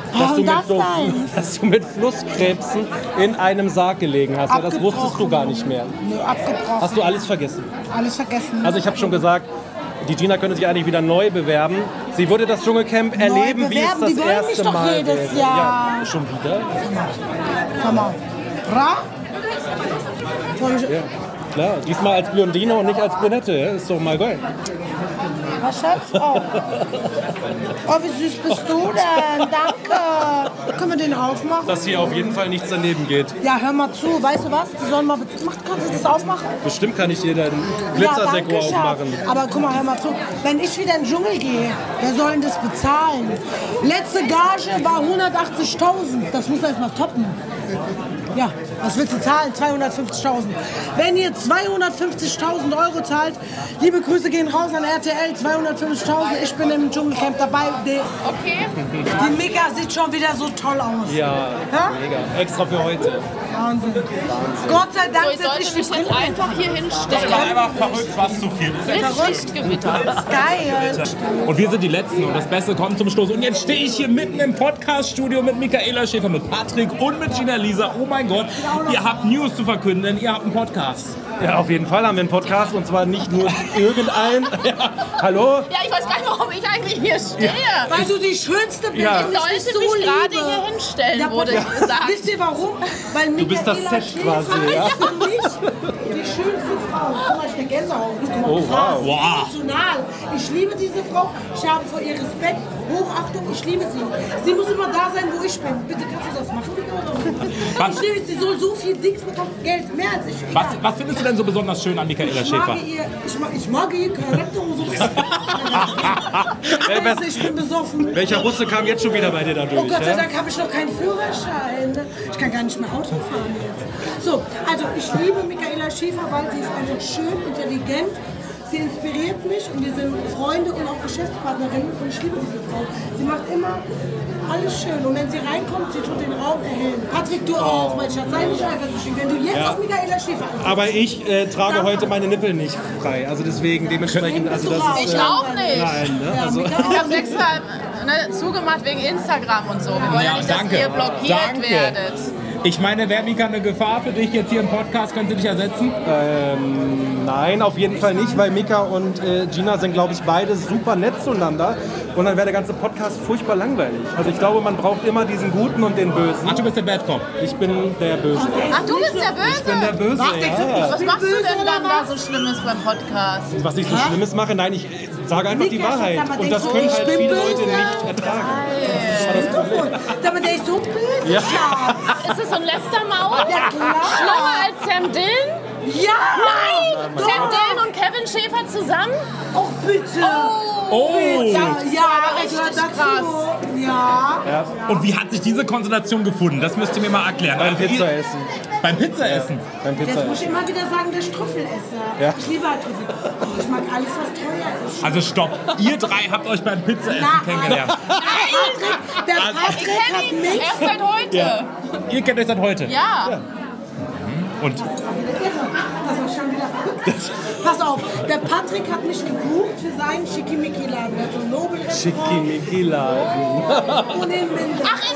dass du mit Flusskrebsen in einem Sarg gelegen hast. Ja, das wusstest du gar nicht mehr. Nee, abgebrochen. Hast du alles vergessen? Alles vergessen. Also ich habe schon gesagt, die Gina könnte sich eigentlich wieder neu bewerben. Sie würde das Dschungelcamp erleben, wie es das die wollen erste mich doch Mal jedes wäre. Jahr. Ja, schon wieder? Sag mal. Bra? Ja, klar. Diesmal als Blondine und nicht als Brünette. Ja? Ist doch mal geil. Was, Schatz? Oh, wie süß bist du denn? Danke. Können wir den aufmachen? Dass hier auf jeden Fall nichts daneben geht. Ja, hör mal zu. Weißt du was? Die sollen mal... Kannst du das aufmachen? Bestimmt kann ich dir deinen Glitzersekko aufmachen. Aber guck mal, hör mal zu. Wenn ich wieder in den Dschungel gehe, wer soll denn das bezahlen? Letzte Gage war 180.000. Das muss erst mal toppen. Ja, was willst du zahlen? 250.000. Wenn ihr 250.000 Euro zahlt, liebe Grüße gehen raus an RTL, 250.000, ich bin im Dschungelcamp dabei. Die Mika sieht schon wieder so toll aus. Ja, mega. Extra für heute. Wahnsinn. Gott sei Dank ich sollte mich jetzt einfach hier hinstellen. Das war einfach verrückt, was zu viel. Lichtgewitter. Geil. Und wir sind die Letzten und das Beste kommt zum Schluss. Und jetzt stehe ich hier mitten im Podcast-Studio mit Michaela Schäfer, mit Patrick und mit Gina Lisa. Oh mein Gott, ihr habt News zu verkünden, ihr habt einen Podcast. Ja, auf jeden Fall haben wir einen Podcast und zwar nicht nur irgendein. Ja. Hallo? Ja, ich weiß gar nicht, warum ich eigentlich hier stehe. Ja. Weil du die Schönste bist. Ja. Ich sollte mich gerade hier hinstellen, wurde gesagt. Wisst ihr warum? Weil Du bist das Set quasi, ja? ist für mich die schönste Frau. Guck mal, ich bin Gänsehaut. Guck mal, Oh, krass. wow. Emotional. Ich liebe diese Frau. Ich habe vor ihr Respekt, Hochachtung. Ich liebe sie. Sie muss immer da sein, wo ich bin. Bitte kannst du das machen? Ich liebe sie. Sie soll so viel Dings bekommen. Geld, mehr als ich. Was findest du denn so besonders schön an Michaela Schäfer? Ich mag ihr Charakter und so. Ich bin besoffen. Welcher Russe kam jetzt schon wieder bei dir da durch? Oh Gott sei ja? Dank habe ich noch keinen Führerschein. Ich kann gar nicht mehr Auto fahren jetzt. So, also ich liebe Michaela Schäfer, weil sie ist einfach schön, intelligent. Sie inspiriert mich und wir sind Freunde und auch Geschäftspartnerinnen und ich liebe diese Frau. Sie macht immer alles schön und wenn sie reinkommt, sie tut den Raum erhellen. Patrick, du auch, mein Schatz, sei nicht eifersüchtig, wenn du jetzt auf Michaela Schäfer ankommst. Aber ich trage heute meine Nippel nicht frei, also deswegen dementsprechend, also das ist... Ich auch nicht. Nein, ne? Also, Ich habe extra zugemacht wegen Instagram und so. Wir wollen ja nicht, dass ihr blockiert werdet. Ich meine, wäre Mika eine Gefahr für dich jetzt hier im Podcast? Können sie dich ersetzen? Nein, auf jeden Fall nicht, weil Mika und Gina sind, glaube ich, beide super nett zueinander. Und dann wäre der ganze Podcast furchtbar langweilig. Also ich glaube, man braucht immer diesen Guten und den Bösen. Ach, du bist der Bad Cop. Ich bin der Böse. Ach, du bist der Böse? Ich bin der Böse, ja. Was machst du denn dann da so Schlimmes beim Podcast? Was ich so Schlimmes mache? Nein, ich sage einfach die Wahrheit. Und das können halt viele Leute nicht ertragen. Das ist das Problem. Damit der ist so böse, Ja. Schatz. Ist das so ein Lästermaul? Ja, klar. Schlimmer als Sam Dillon? Ja! Nein! Sam Dillon und Kevin Schäfer zusammen? Oh, bitte! Oh! Ja, richtig gehört dazu. krass. Ja. Und wie hat sich diese Konstellation gefunden? Das müsst ihr mir mal erklären. Beim Also ihr- Pizzaessen. Beim Pizzaessen? Beim Jetzt muss Pizzaessen. ich immer wieder sagen, der ist Trüffelesser. Ja. Ich liebe halt Trüffel. Oh, ich mag alles, was teuer ist. Also stopp, ihr drei habt euch beim Pizzaessen kennengelernt. Der Also- Ich Patrick kenne hat ihn mich... erst seit heute. Ja. Ihr kennt euch seit heute? Ja. Und Das war schon wieder verrückt. Pass auf, der Patrick hat mich gebucht für seinen Schickimicki-Laden. Also Nobel-Restaurant. Schickimicki-Laden. Und in Minden. Ach, in Minden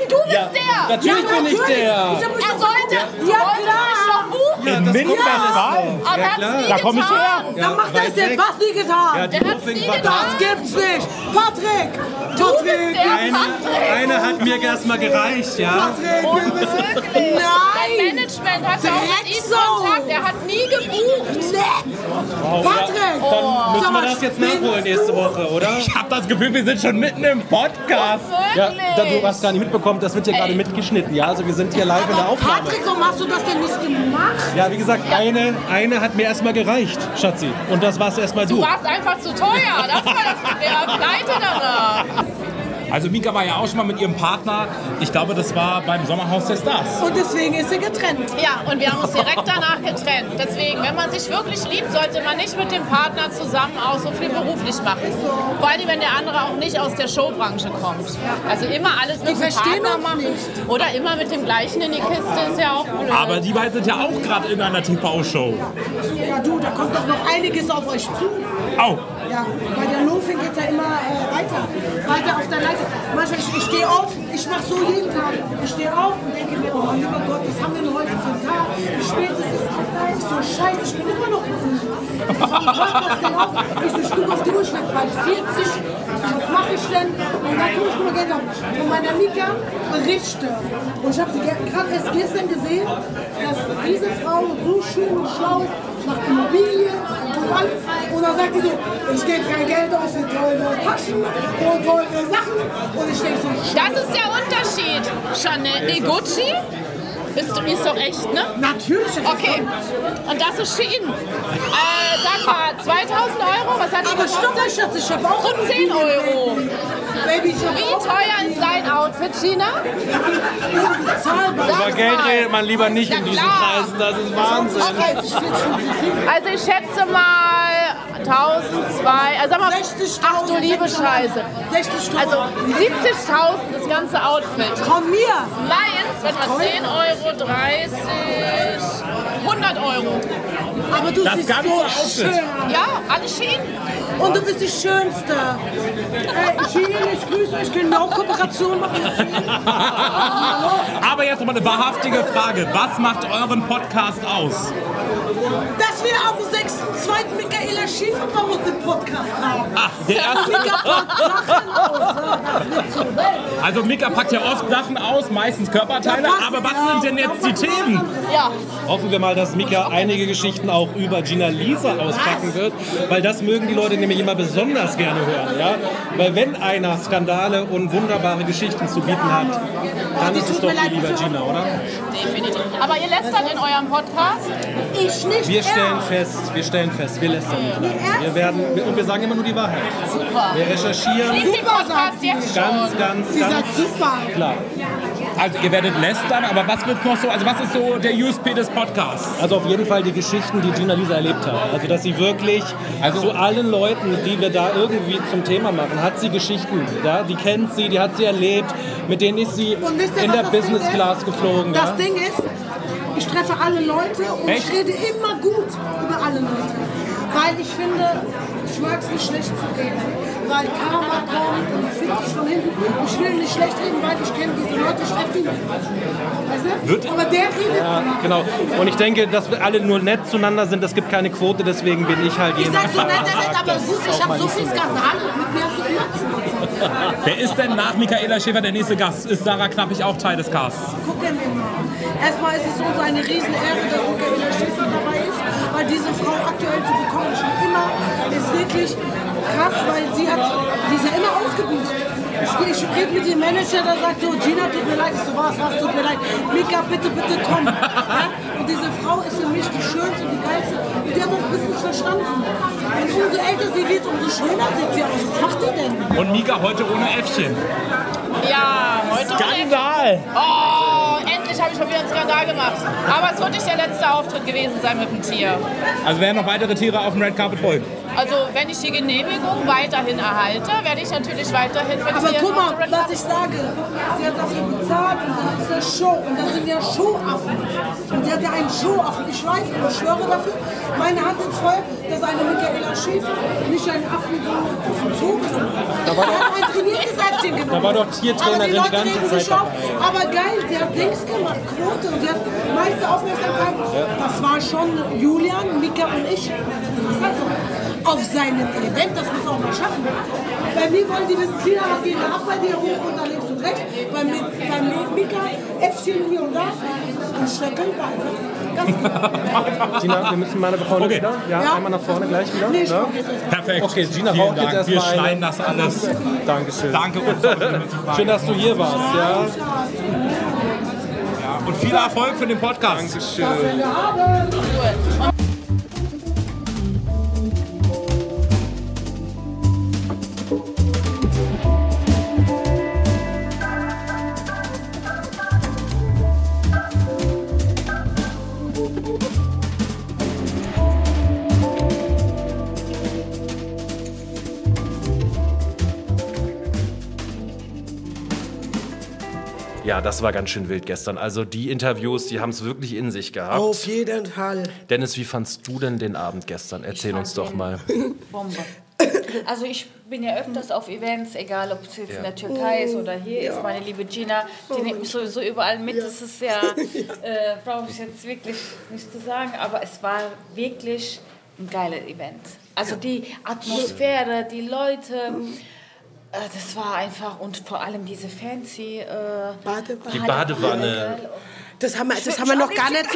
Du bist der! Natürlich bin ich der! Er sollte mich doch buchen! Ja, das kommt Aber er hat's nie Da komm ich getan. her! Dann macht er es jetzt, was nie getan. Ja, Der hat's nie getan. Das gibt's nicht. Patrick! Patrick! Eine hat mir erstmal gereicht, ja? Unmöglich! Nein! Dein Management hat auch mit ihm Kontakt. Er hat nie gebucht. Patrick! Dann müssen wir das jetzt nachholen nächste Woche, oder? Ich hab das Gefühl, wir sind schon mitten im Podcast. Ja, du hast gar nicht mitbekommen, das wird hier gerade mitgeschnitten, ja? Also wir sind hier live in der Aufnahme. Patrick, warum hast du das denn nicht gemacht? Ja, wie gesagt, eine hat mir erstmal gereicht, Schatzi. Und das war's erstmal Du du. warst einfach zu teuer. Das war das Problem. Pleite danach. Also Mika war ja auch schon mal mit ihrem Partner, ich glaube, das war beim Sommerhaus der Stars. Und deswegen ist sie getrennt. Ja, und wir haben uns direkt danach getrennt. Deswegen, wenn man sich wirklich liebt, sollte man nicht mit dem Partner zusammen auch so viel beruflich machen. Vor allem, wenn der andere auch nicht aus der Showbranche kommt. Also immer alles mit dem Partner machen. Oder immer mit dem gleichen in die Kiste, ist ja auch blöd. Aber die beiden sind ja auch gerade in einer TV-Show. Ja du, da kommt doch noch einiges auf euch zu. Au! Ja, bei der Loafing geht ja immer weiter auf der Leiter. Manchmal, ich stehe auf, ich mache so jeden Tag. Ich stehe auf und denke mir, oh lieber Gott, was haben wir denn heute für einen Tag? Wie spät ist es? Ich so, scheiße, ich bin immer noch ruhig. Ich gucke auf die Uhr, ich werde bald 40. Was mache ich denn? Und dann gucke ich mal Geld auf. Von meiner Mika Berichte. Und ich habe sie gerade erst gestern gesehen, dass diese Frau so schön und schlau ist, macht Immobilien und alles. Und dann sagt die so, ich gebe kein Geld aus für teure Taschen und teure Sachen. Und ich denke so, das ist der Unterschied. Chanel, nee, Gucci ist doch echt, ne? Natürlich. Okay. Und das ist Shein. Sag mal, 2.000 Euro? Was hat die aber gekostet? stopp, Schatz, ich habe auch 10 Euro. Baby, Wie teuer ist dein Outfit, Gina? Über Geld redet man lieber nicht in diesen Kreisen, das ist Wahnsinn. Also ich schätze mal 1.200, also sag mal, 60.000. ach du liebe Scheiße. 60.000. Also 70.000 das ganze Outfit. Von mir. Meins, warte mal, 10 Euro, 30, 100 Euro. Aber du Das siehst ganze so Outfit. schön. Ja, alles Shein. Und du bist die Schönste. Shein, ich grüße euch. Können wir auch Kooperation machen? Aber jetzt nochmal eine wahrhaftige Frage. Was macht euren Podcast aus? Dass wir am 6.2. Michaela Schäfer bei uns im Podcast haben. Ach, der erste. Mika packt Sachen aus. Das wird so wild. Also Mika packt ja oft Sachen aus, meistens Körperteile. Aber was sind denn jetzt die Themen? Ja. Hoffen wir mal, dass Mika einige Geschichten auch über Gina Lisa auspacken wird, weil das mögen die Leute nämlich immer besonders gerne hören. Ja? Weil wenn einer Skandale und wunderbare Geschichten zu bieten hat, dann ist es doch die liebe Gina, oder? Definitiv. Aber ihr lästert in eurem Podcast? Ich nicht. Wir stellen fest, wir lästern nicht. Und wir sagen immer nur die Wahrheit. Super. Wir recherchieren Klingt den Podcast jetzt schon. Sie sagt super. klar. Also ihr werdet lästern, aber was wird noch so, also was ist so der USP des Podcasts? Also auf jeden Fall die Geschichten, die Gina Lisa erlebt hat. Also dass sie wirklich zu allen Leuten, die wir da irgendwie zum Thema machen, hat sie Geschichten. Ja? Die kennt sie, die hat sie erlebt, mit denen ist sie in der Business Class geflogen. Das Ding ist, ich treffe alle Leute und ich rede immer gut über alle Leute. Weil ich finde, ich mag es nicht schlecht zu reden. Weil Karma kommt und ich finde dich von hinten. Ich will nicht schlecht reden, weil ich kenne diese Leute, ich treffe die nicht. Weißt du? Aber der redet Ja, genau. Und ich denke, dass wir alle nur nett zueinander sind. Es gibt keine Quote, deswegen bin ich halt Ich jemand. sag so nett, aber siehst du, ich habe so viel Skandale und mit mir hast du immer Wer ist denn nach Michaela Schäfer der nächste Gast? Ist Sarah Knappig auch Teil des Casts? Gucken wir mal. Erstmal ist es uns eine Riesenehre, dass Michaela Schäfer dabei ist, weil diese Frau aktuell zu bekommen schon immer ist wirklich krass, weil die ist ja immer ausgebucht. Ich rede mit dem Manager, der sagt so, Gina, tut mir leid. Ich so, was, tut mir leid. Mika, bitte komm. Ja? Und diese Frau ist für mich die schönste und die geilste. Und die hat das Business verstanden. Und umso älter sie wird, umso schöner sieht sie aus. Was macht die denn? Und Mika heute ohne Äffchen. Ja, heute Skandal! Oh, endlich habe ich mal wieder einen Skandal gemacht. Aber es wird nicht der letzte Auftritt gewesen sein mit dem Tier. Also werden noch weitere Tiere auf dem Red Carpet folgen. Also wenn ich die Genehmigung weiterhin erhalte, werde ich natürlich weiterhin mit Aber ihr guck mal, Off the Red was ich sage, sie hat dafür bezahlt und das ist eine Show und das sind ja Showaffen. Und sie hat ja einen Showaffen. Ich weiß, ich schwöre dafür, meine Hand ist voll, dass eine Michaela Schäfer nicht einen Affen auf den Zoo genommen hat. Er hat ein trainiertes Äffchen genommen. Da war doch Tiertrainerin die ganze Zeit dabei. Aber geil, sie hat Dings gemacht, Quote und sie hat meiste Aufmerksamkeit. Das war schon Julian, Mika und ich. Das ist halt so. Auf seinem Event, das muss auch mal schaffen. Bei mir wollen die wissen, Tina, was geht ab bei dir hoch und da links und rechts. Bei Mika, Äffchen hier und da. Und Stöckeln weiter. Gina, wir müssen mal nach vorne wieder. Ja, einmal nach vorne gleich wieder. Nee, ne? Perfekt. Okay, Gina Vielen raucht jetzt Dank. erstmal Wir schneiden das alles. Dankeschön. Danke. Schön, dass du hier warst. Ja. Und viel Erfolg für den Podcast. Dankeschön. Ja, das war ganz schön wild gestern. Also die Interviews, die haben es wirklich in sich gehabt. Auf jeden Fall. Dennis, wie fandst du denn den Abend gestern? Erzähl uns doch mal. Bombe. Also ich bin ja öfters auf Events, egal ob es jetzt in der Türkei ist oder hier ist. Meine liebe Gina, die nimmt mich sowieso überall mit. Das ist ja, brauche ich jetzt wirklich nicht zu sagen, aber es war wirklich ein geiles Event. Also die Atmosphäre, die Leute... Das war einfach, und vor allem diese fancy die Badewanne. Das haben wir noch gar nicht so.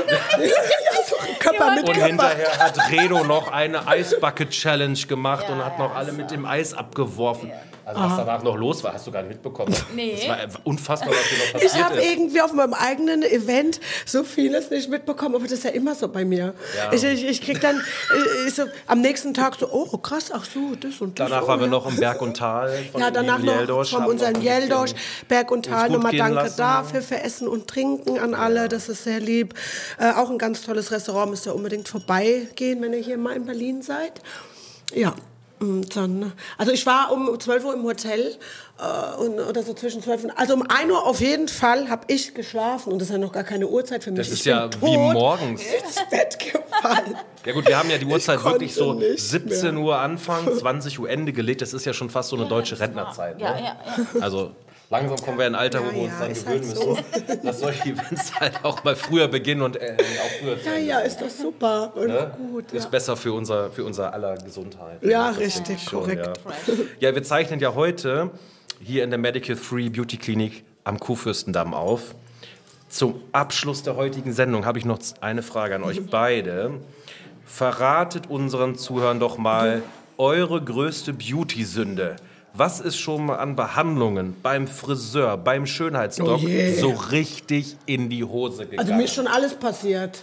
Körper mit Und Körper. hinterher hat Redo noch eine Eisbucket-Challenge gemacht und hat noch alle mit dem Eis abgeworfen. Also was danach noch los war, hast du gar nicht mitbekommen. Nee. Das war unfassbar, was hier noch passiert ist. Ich habe irgendwie auf meinem eigenen Event so vieles nicht mitbekommen, aber das ist ja immer so bei mir. Ja. Ich krieg dann so, am nächsten Tag so, oh krass, ach so, das und das. Danach waren wir noch im Berg und Tal. Von danach noch Jeldosch, von unserem Jeldosch, Berg und Tal. gut Nochmal gehen danke lassen. dafür für Essen und Trinken an alle, das ist sehr lieb. Auch ein ganz tolles Restaurant, müsst ihr unbedingt vorbeigehen, wenn ihr hier mal in Berlin seid. Ja. Und dann, also ich war um 12 Uhr im Hotel oder so zwischen 12 und... Also um 1 Uhr auf jeden Fall habe ich geschlafen und das ist ja noch gar keine Uhrzeit für mich. Das ist ja wie morgens. Ins Bett gefallen. Ja gut, wir haben ja die Uhrzeit wirklich so konnte nicht 17 Uhr Anfang, 20 Uhr Ende gelegt. Das ist ja schon fast so eine deutsche Rentnerzeit. Ne? Ja. Also langsam kommen wir in ein Alter, wo wir uns dann gewöhnen halt so. müssen, dass solche Events halt auch mal früher beginnen und auch früher zu Ende. Ja, ist doch super und Ne? gut. Ist besser für unser aller Gesundheit. Ja, Das richtig, denke ich schon, korrekt. Ja, wir zeichnen ja heute hier in der Medical Free Beauty Klinik am Kurfürstendamm auf. Zum Abschluss der heutigen Sendung habe ich noch eine Frage an euch beide. Verratet unseren Zuhörern doch mal eure größte Beauty-Sünde. Was ist schon mal an Behandlungen beim Friseur, beim Schönheitsdoc so richtig in die Hose gegangen? Also mir ist schon alles passiert.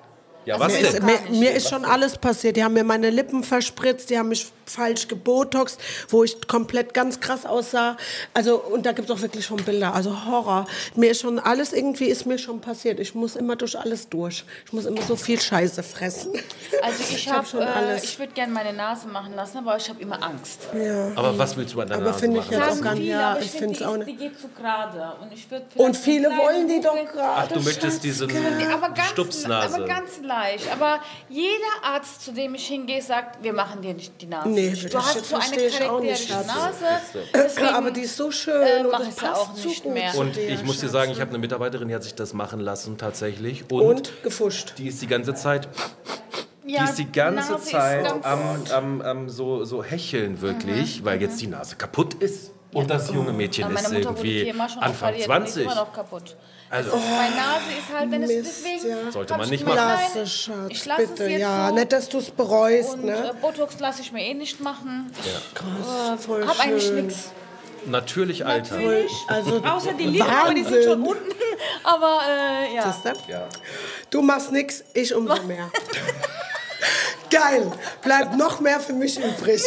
Ja, was denn? Mir ist schon alles passiert. Die haben mir meine Lippen verspritzt, die haben mich falsch gebotoxt, wo ich komplett ganz krass aussah. Also, und da gibt es auch wirklich schon Bilder, also Horror. Mir ist schon alles irgendwie ist mir schon passiert. Ich muss immer durch alles durch. Ich muss immer so viel Scheiße fressen. Also ich hab schon alles. Ich würde gerne meine Nase machen lassen, aber ich habe immer Angst. Ja. Aber was willst du an der Aber Nase finde ich machen? jetzt auch gar nicht. Viele, Ja, aber ich finde es auch nicht. Die geht zu gerade. Und, ich würd Und vielleicht viele einen kleinen wollen die doch Buckel- gerade. Ach, du möchtest diesen aber ganz, Stupsnase. aber ganz leicht. Aber jeder Arzt, zu dem ich hingehe, sagt, wir machen dir nicht die Nase. Nee, du das hast so eine verstehe ich auch nicht, charakteristische Schatz. Nase. Deswegen, Aber die ist so schön und mach das ich ja passt auch nicht so gut mehr. zu Und dir, ich muss dir Schatz. sagen, ich habe eine Mitarbeiterin, die hat sich das machen lassen tatsächlich. Und gefuscht. Die ist die ganze Zeit, ja, die ist die ganze Nase ist Zeit ganz- am so hecheln wirklich, weil jetzt die Nase kaputt ist. Und das junge Mädchen Aber meine ist Mutter wurde irgendwie viermal schon Anfang operiert und die ist 20. immer noch kaputt. Also, Meine Nase ist halt, wenn es Mist, deswegen... ja. Sollte hab man ich nicht mir machen. klein- Lass es, Schatz, Ich lasse es bitte. jetzt Ja, so. nicht, dass du es bereust, Und ne? Botox lasse ich mir eh nicht machen. Krass, voll Ich habe eigentlich schön. nichts. natürlich Alter. Also, Außer die Lippen, aber die sind schon Wahnsinn. unten. Aber ja. Siehst du? Ja. Du machst nix, ich umso mehr. Geil, bleibt noch mehr für mich übrig.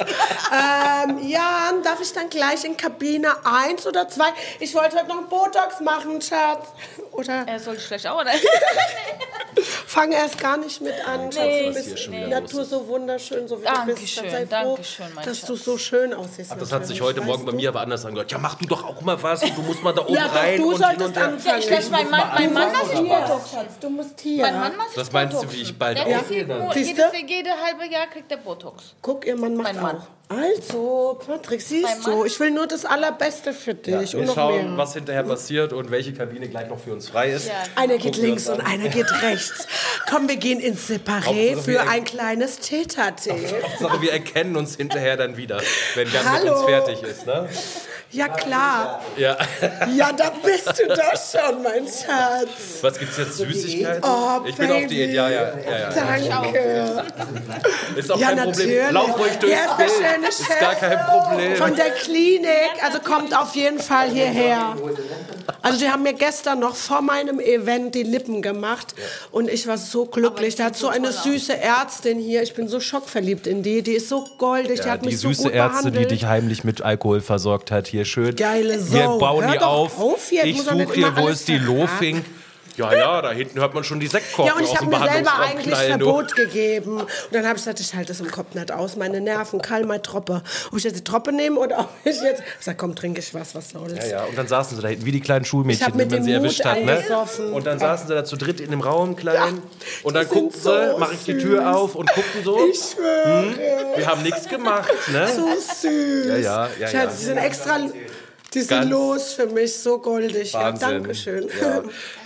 Ja, darf ich dann gleich in Kabine 1 oder 2? Ich wollte heute noch Botox machen, Schatz. Oder Soll ich vielleicht auch, oder? fang erst gar nicht mit an. Nee, du bist die Natur so wunderschön, so wie du bist. Sei froh, Dankeschön, mein dass Schatz. du so schön aussiehst. Das hat sich heute Morgen bei mir aber anders angehört. Ja, mach du doch auch mal was. Du musst mal da oben Ja, rein. doch, du und solltest hin und her. anfangen. Ich lasse mein Mann macht sich Botox. Du musst hier. Mein Mann macht sich Was meinst du, Botox. wie ich bald Der aussehe dann? Siehste? jede halbe Jahr kriegt der Botox. Guck, ihr Mann macht Mein Mann. auch. Also, Patrick, siehst du, ich will nur das Allerbeste für dich Wir und noch schauen, mehr. was hinterher passiert und welche Kabine gleich noch für uns frei ist. Ja. Einer geht Gucken wir links uns und an. einer geht rechts. Komm, wir gehen ins Separé Hauptsache, für wir- ein kleines Tete-a-Tete. Hauptsache, wir erkennen uns hinterher dann wieder, wenn Jan mit Hallo. uns fertig ist. Ne? Ja, klar. Ja. Ja, da bist du doch schon, mein Schatz. Was gibt's jetzt? Süßigkeiten? Oh, Ich bin auf Baby. Diät. Ja. Danke. Ist auch Ja, kein Problem. natürlich. Lauf ruhig durchs Hier ist der Bild. schöne Ist Chef gar kein Problem. von der Klinik. Also kommt auf jeden Fall hierher. Also die haben mir gestern noch vor meinem Event die Lippen gemacht und ich war so glücklich. Da hat so eine süße Ärztin hier. Ich bin so schockverliebt in die. Die ist so goldig. Die hat Die mich so süße gut Ärztin, die behandelt. dich heimlich mit Alkohol versorgt hat, hier schön. Geile Sau. Wir bauen Hör die doch auf. auf jetzt. Ich Muss doch nicht suche hier, immer wo alles ist die verraten. Lofing? Ja, da hinten hört man schon die Sektkorken Ja, und ich aus habe dem mir selber Behandlungsraum eigentlich knallen. du. Verbot gegeben. Und dann habe ich gesagt, ich halte das im Kopf nicht aus. Meine Nerven, kall mal Troppe. Ob ich jetzt die Troppe nehme oder ob ich jetzt... Ich sag, komm, trinke ich was soll's. Ja, und dann saßen sie da hinten, wie die kleinen Ich Schulmädchen, hab mit wenn man sie dem erwischt Mut hat. Ne? angesoffen. Und dann saßen sie da zu dritt in dem Raum, klein. Ja, und dann die sind guckten sie, so mache ich die süß. Tür auf und guckten so. Ich schwöre. Wir haben nichts gemacht, ne? So süß. Ja. Schatz, die sind extra... Die sind Ganz los für mich, so goldig. Wahnsinn. Ja, Dankeschön. Ja.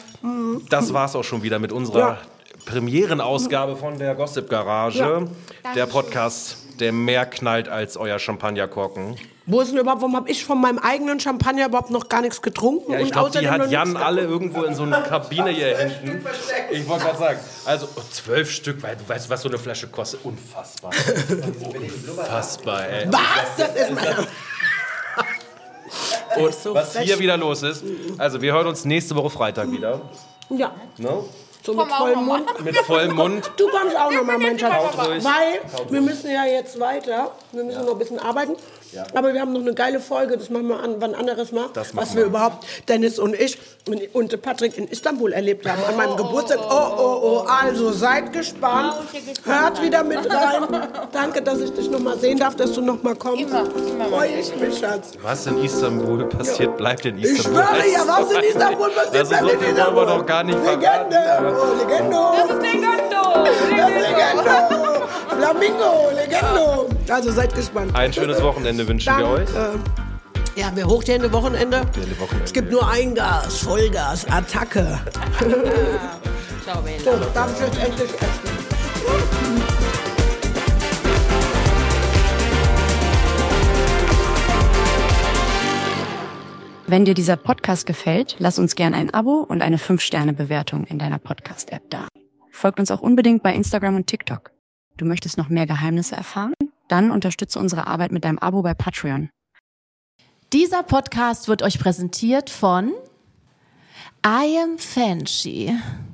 Das war's auch schon wieder mit unserer Ja. Premierenausgabe von der Gossip Garage. Ja. Der Podcast, der mehr knallt als euer Champagnerkorken. Wo ist denn überhaupt, warum habe ich von meinem eigenen Champagner überhaupt noch gar nichts getrunken? Ja, ich Und glaube, die außerdem noch hat Jan nichts- alle irgendwo in so einer Kabine hier hinten. Ich wollte gerade sagen, also 12 Stück, weil du weißt, was so eine Flasche kostet. Unfassbar. Unfassbar, ey. Was? Das ist mein... Und so was frech. hier wieder los ist, also wir hören uns nächste Woche Freitag wieder. Ja, Ne? so mit vollem Mund. Mit vollem Mund. Du kommst auch noch mal, mein Schatz. Haut ruhig. Weil wir müssen ja jetzt weiter. Wir müssen noch ein bisschen arbeiten. Aber wir haben noch eine geile Folge. Das machen wir wann anderes mal. Das machen was wir wir. überhaupt, Dennis und ich und Patrick in Istanbul erlebt haben. An meinem Geburtstag. Oh. Also seid gespannt. Hört wieder mit rein. Danke, dass ich dich noch mal sehen darf, dass du noch mal kommst. Freue ich mich, Schatz. Was in Istanbul passiert, bleibt in Ich Istanbul. schwöre ja, was in Istanbul passiert, Also so bleibt in viel wollen Istanbul. wir doch gar nicht verraten. Legende. Oh, Legendo. Das ist Legendo. Legendo. Flamingo, Legendo. Also seid gespannt. Ein schönes Wochenende wünschen wir euch. Ja, wir hoch dir eine Wochenende. Wochenende. Es gibt nur ein Gas, Vollgas, Attacke. Ciao, Bella. So, darf ich jetzt endlich essen? Wenn dir dieser Podcast gefällt, lass uns gern ein Abo und eine 5-Sterne-Bewertung in deiner Podcast-App da. Folgt uns auch unbedingt bei Instagram und TikTok. Du möchtest noch mehr Geheimnisse erfahren? Dann unterstütze unsere Arbeit mit deinem Abo bei Patreon. Dieser Podcast wird euch präsentiert von I Am Fancy.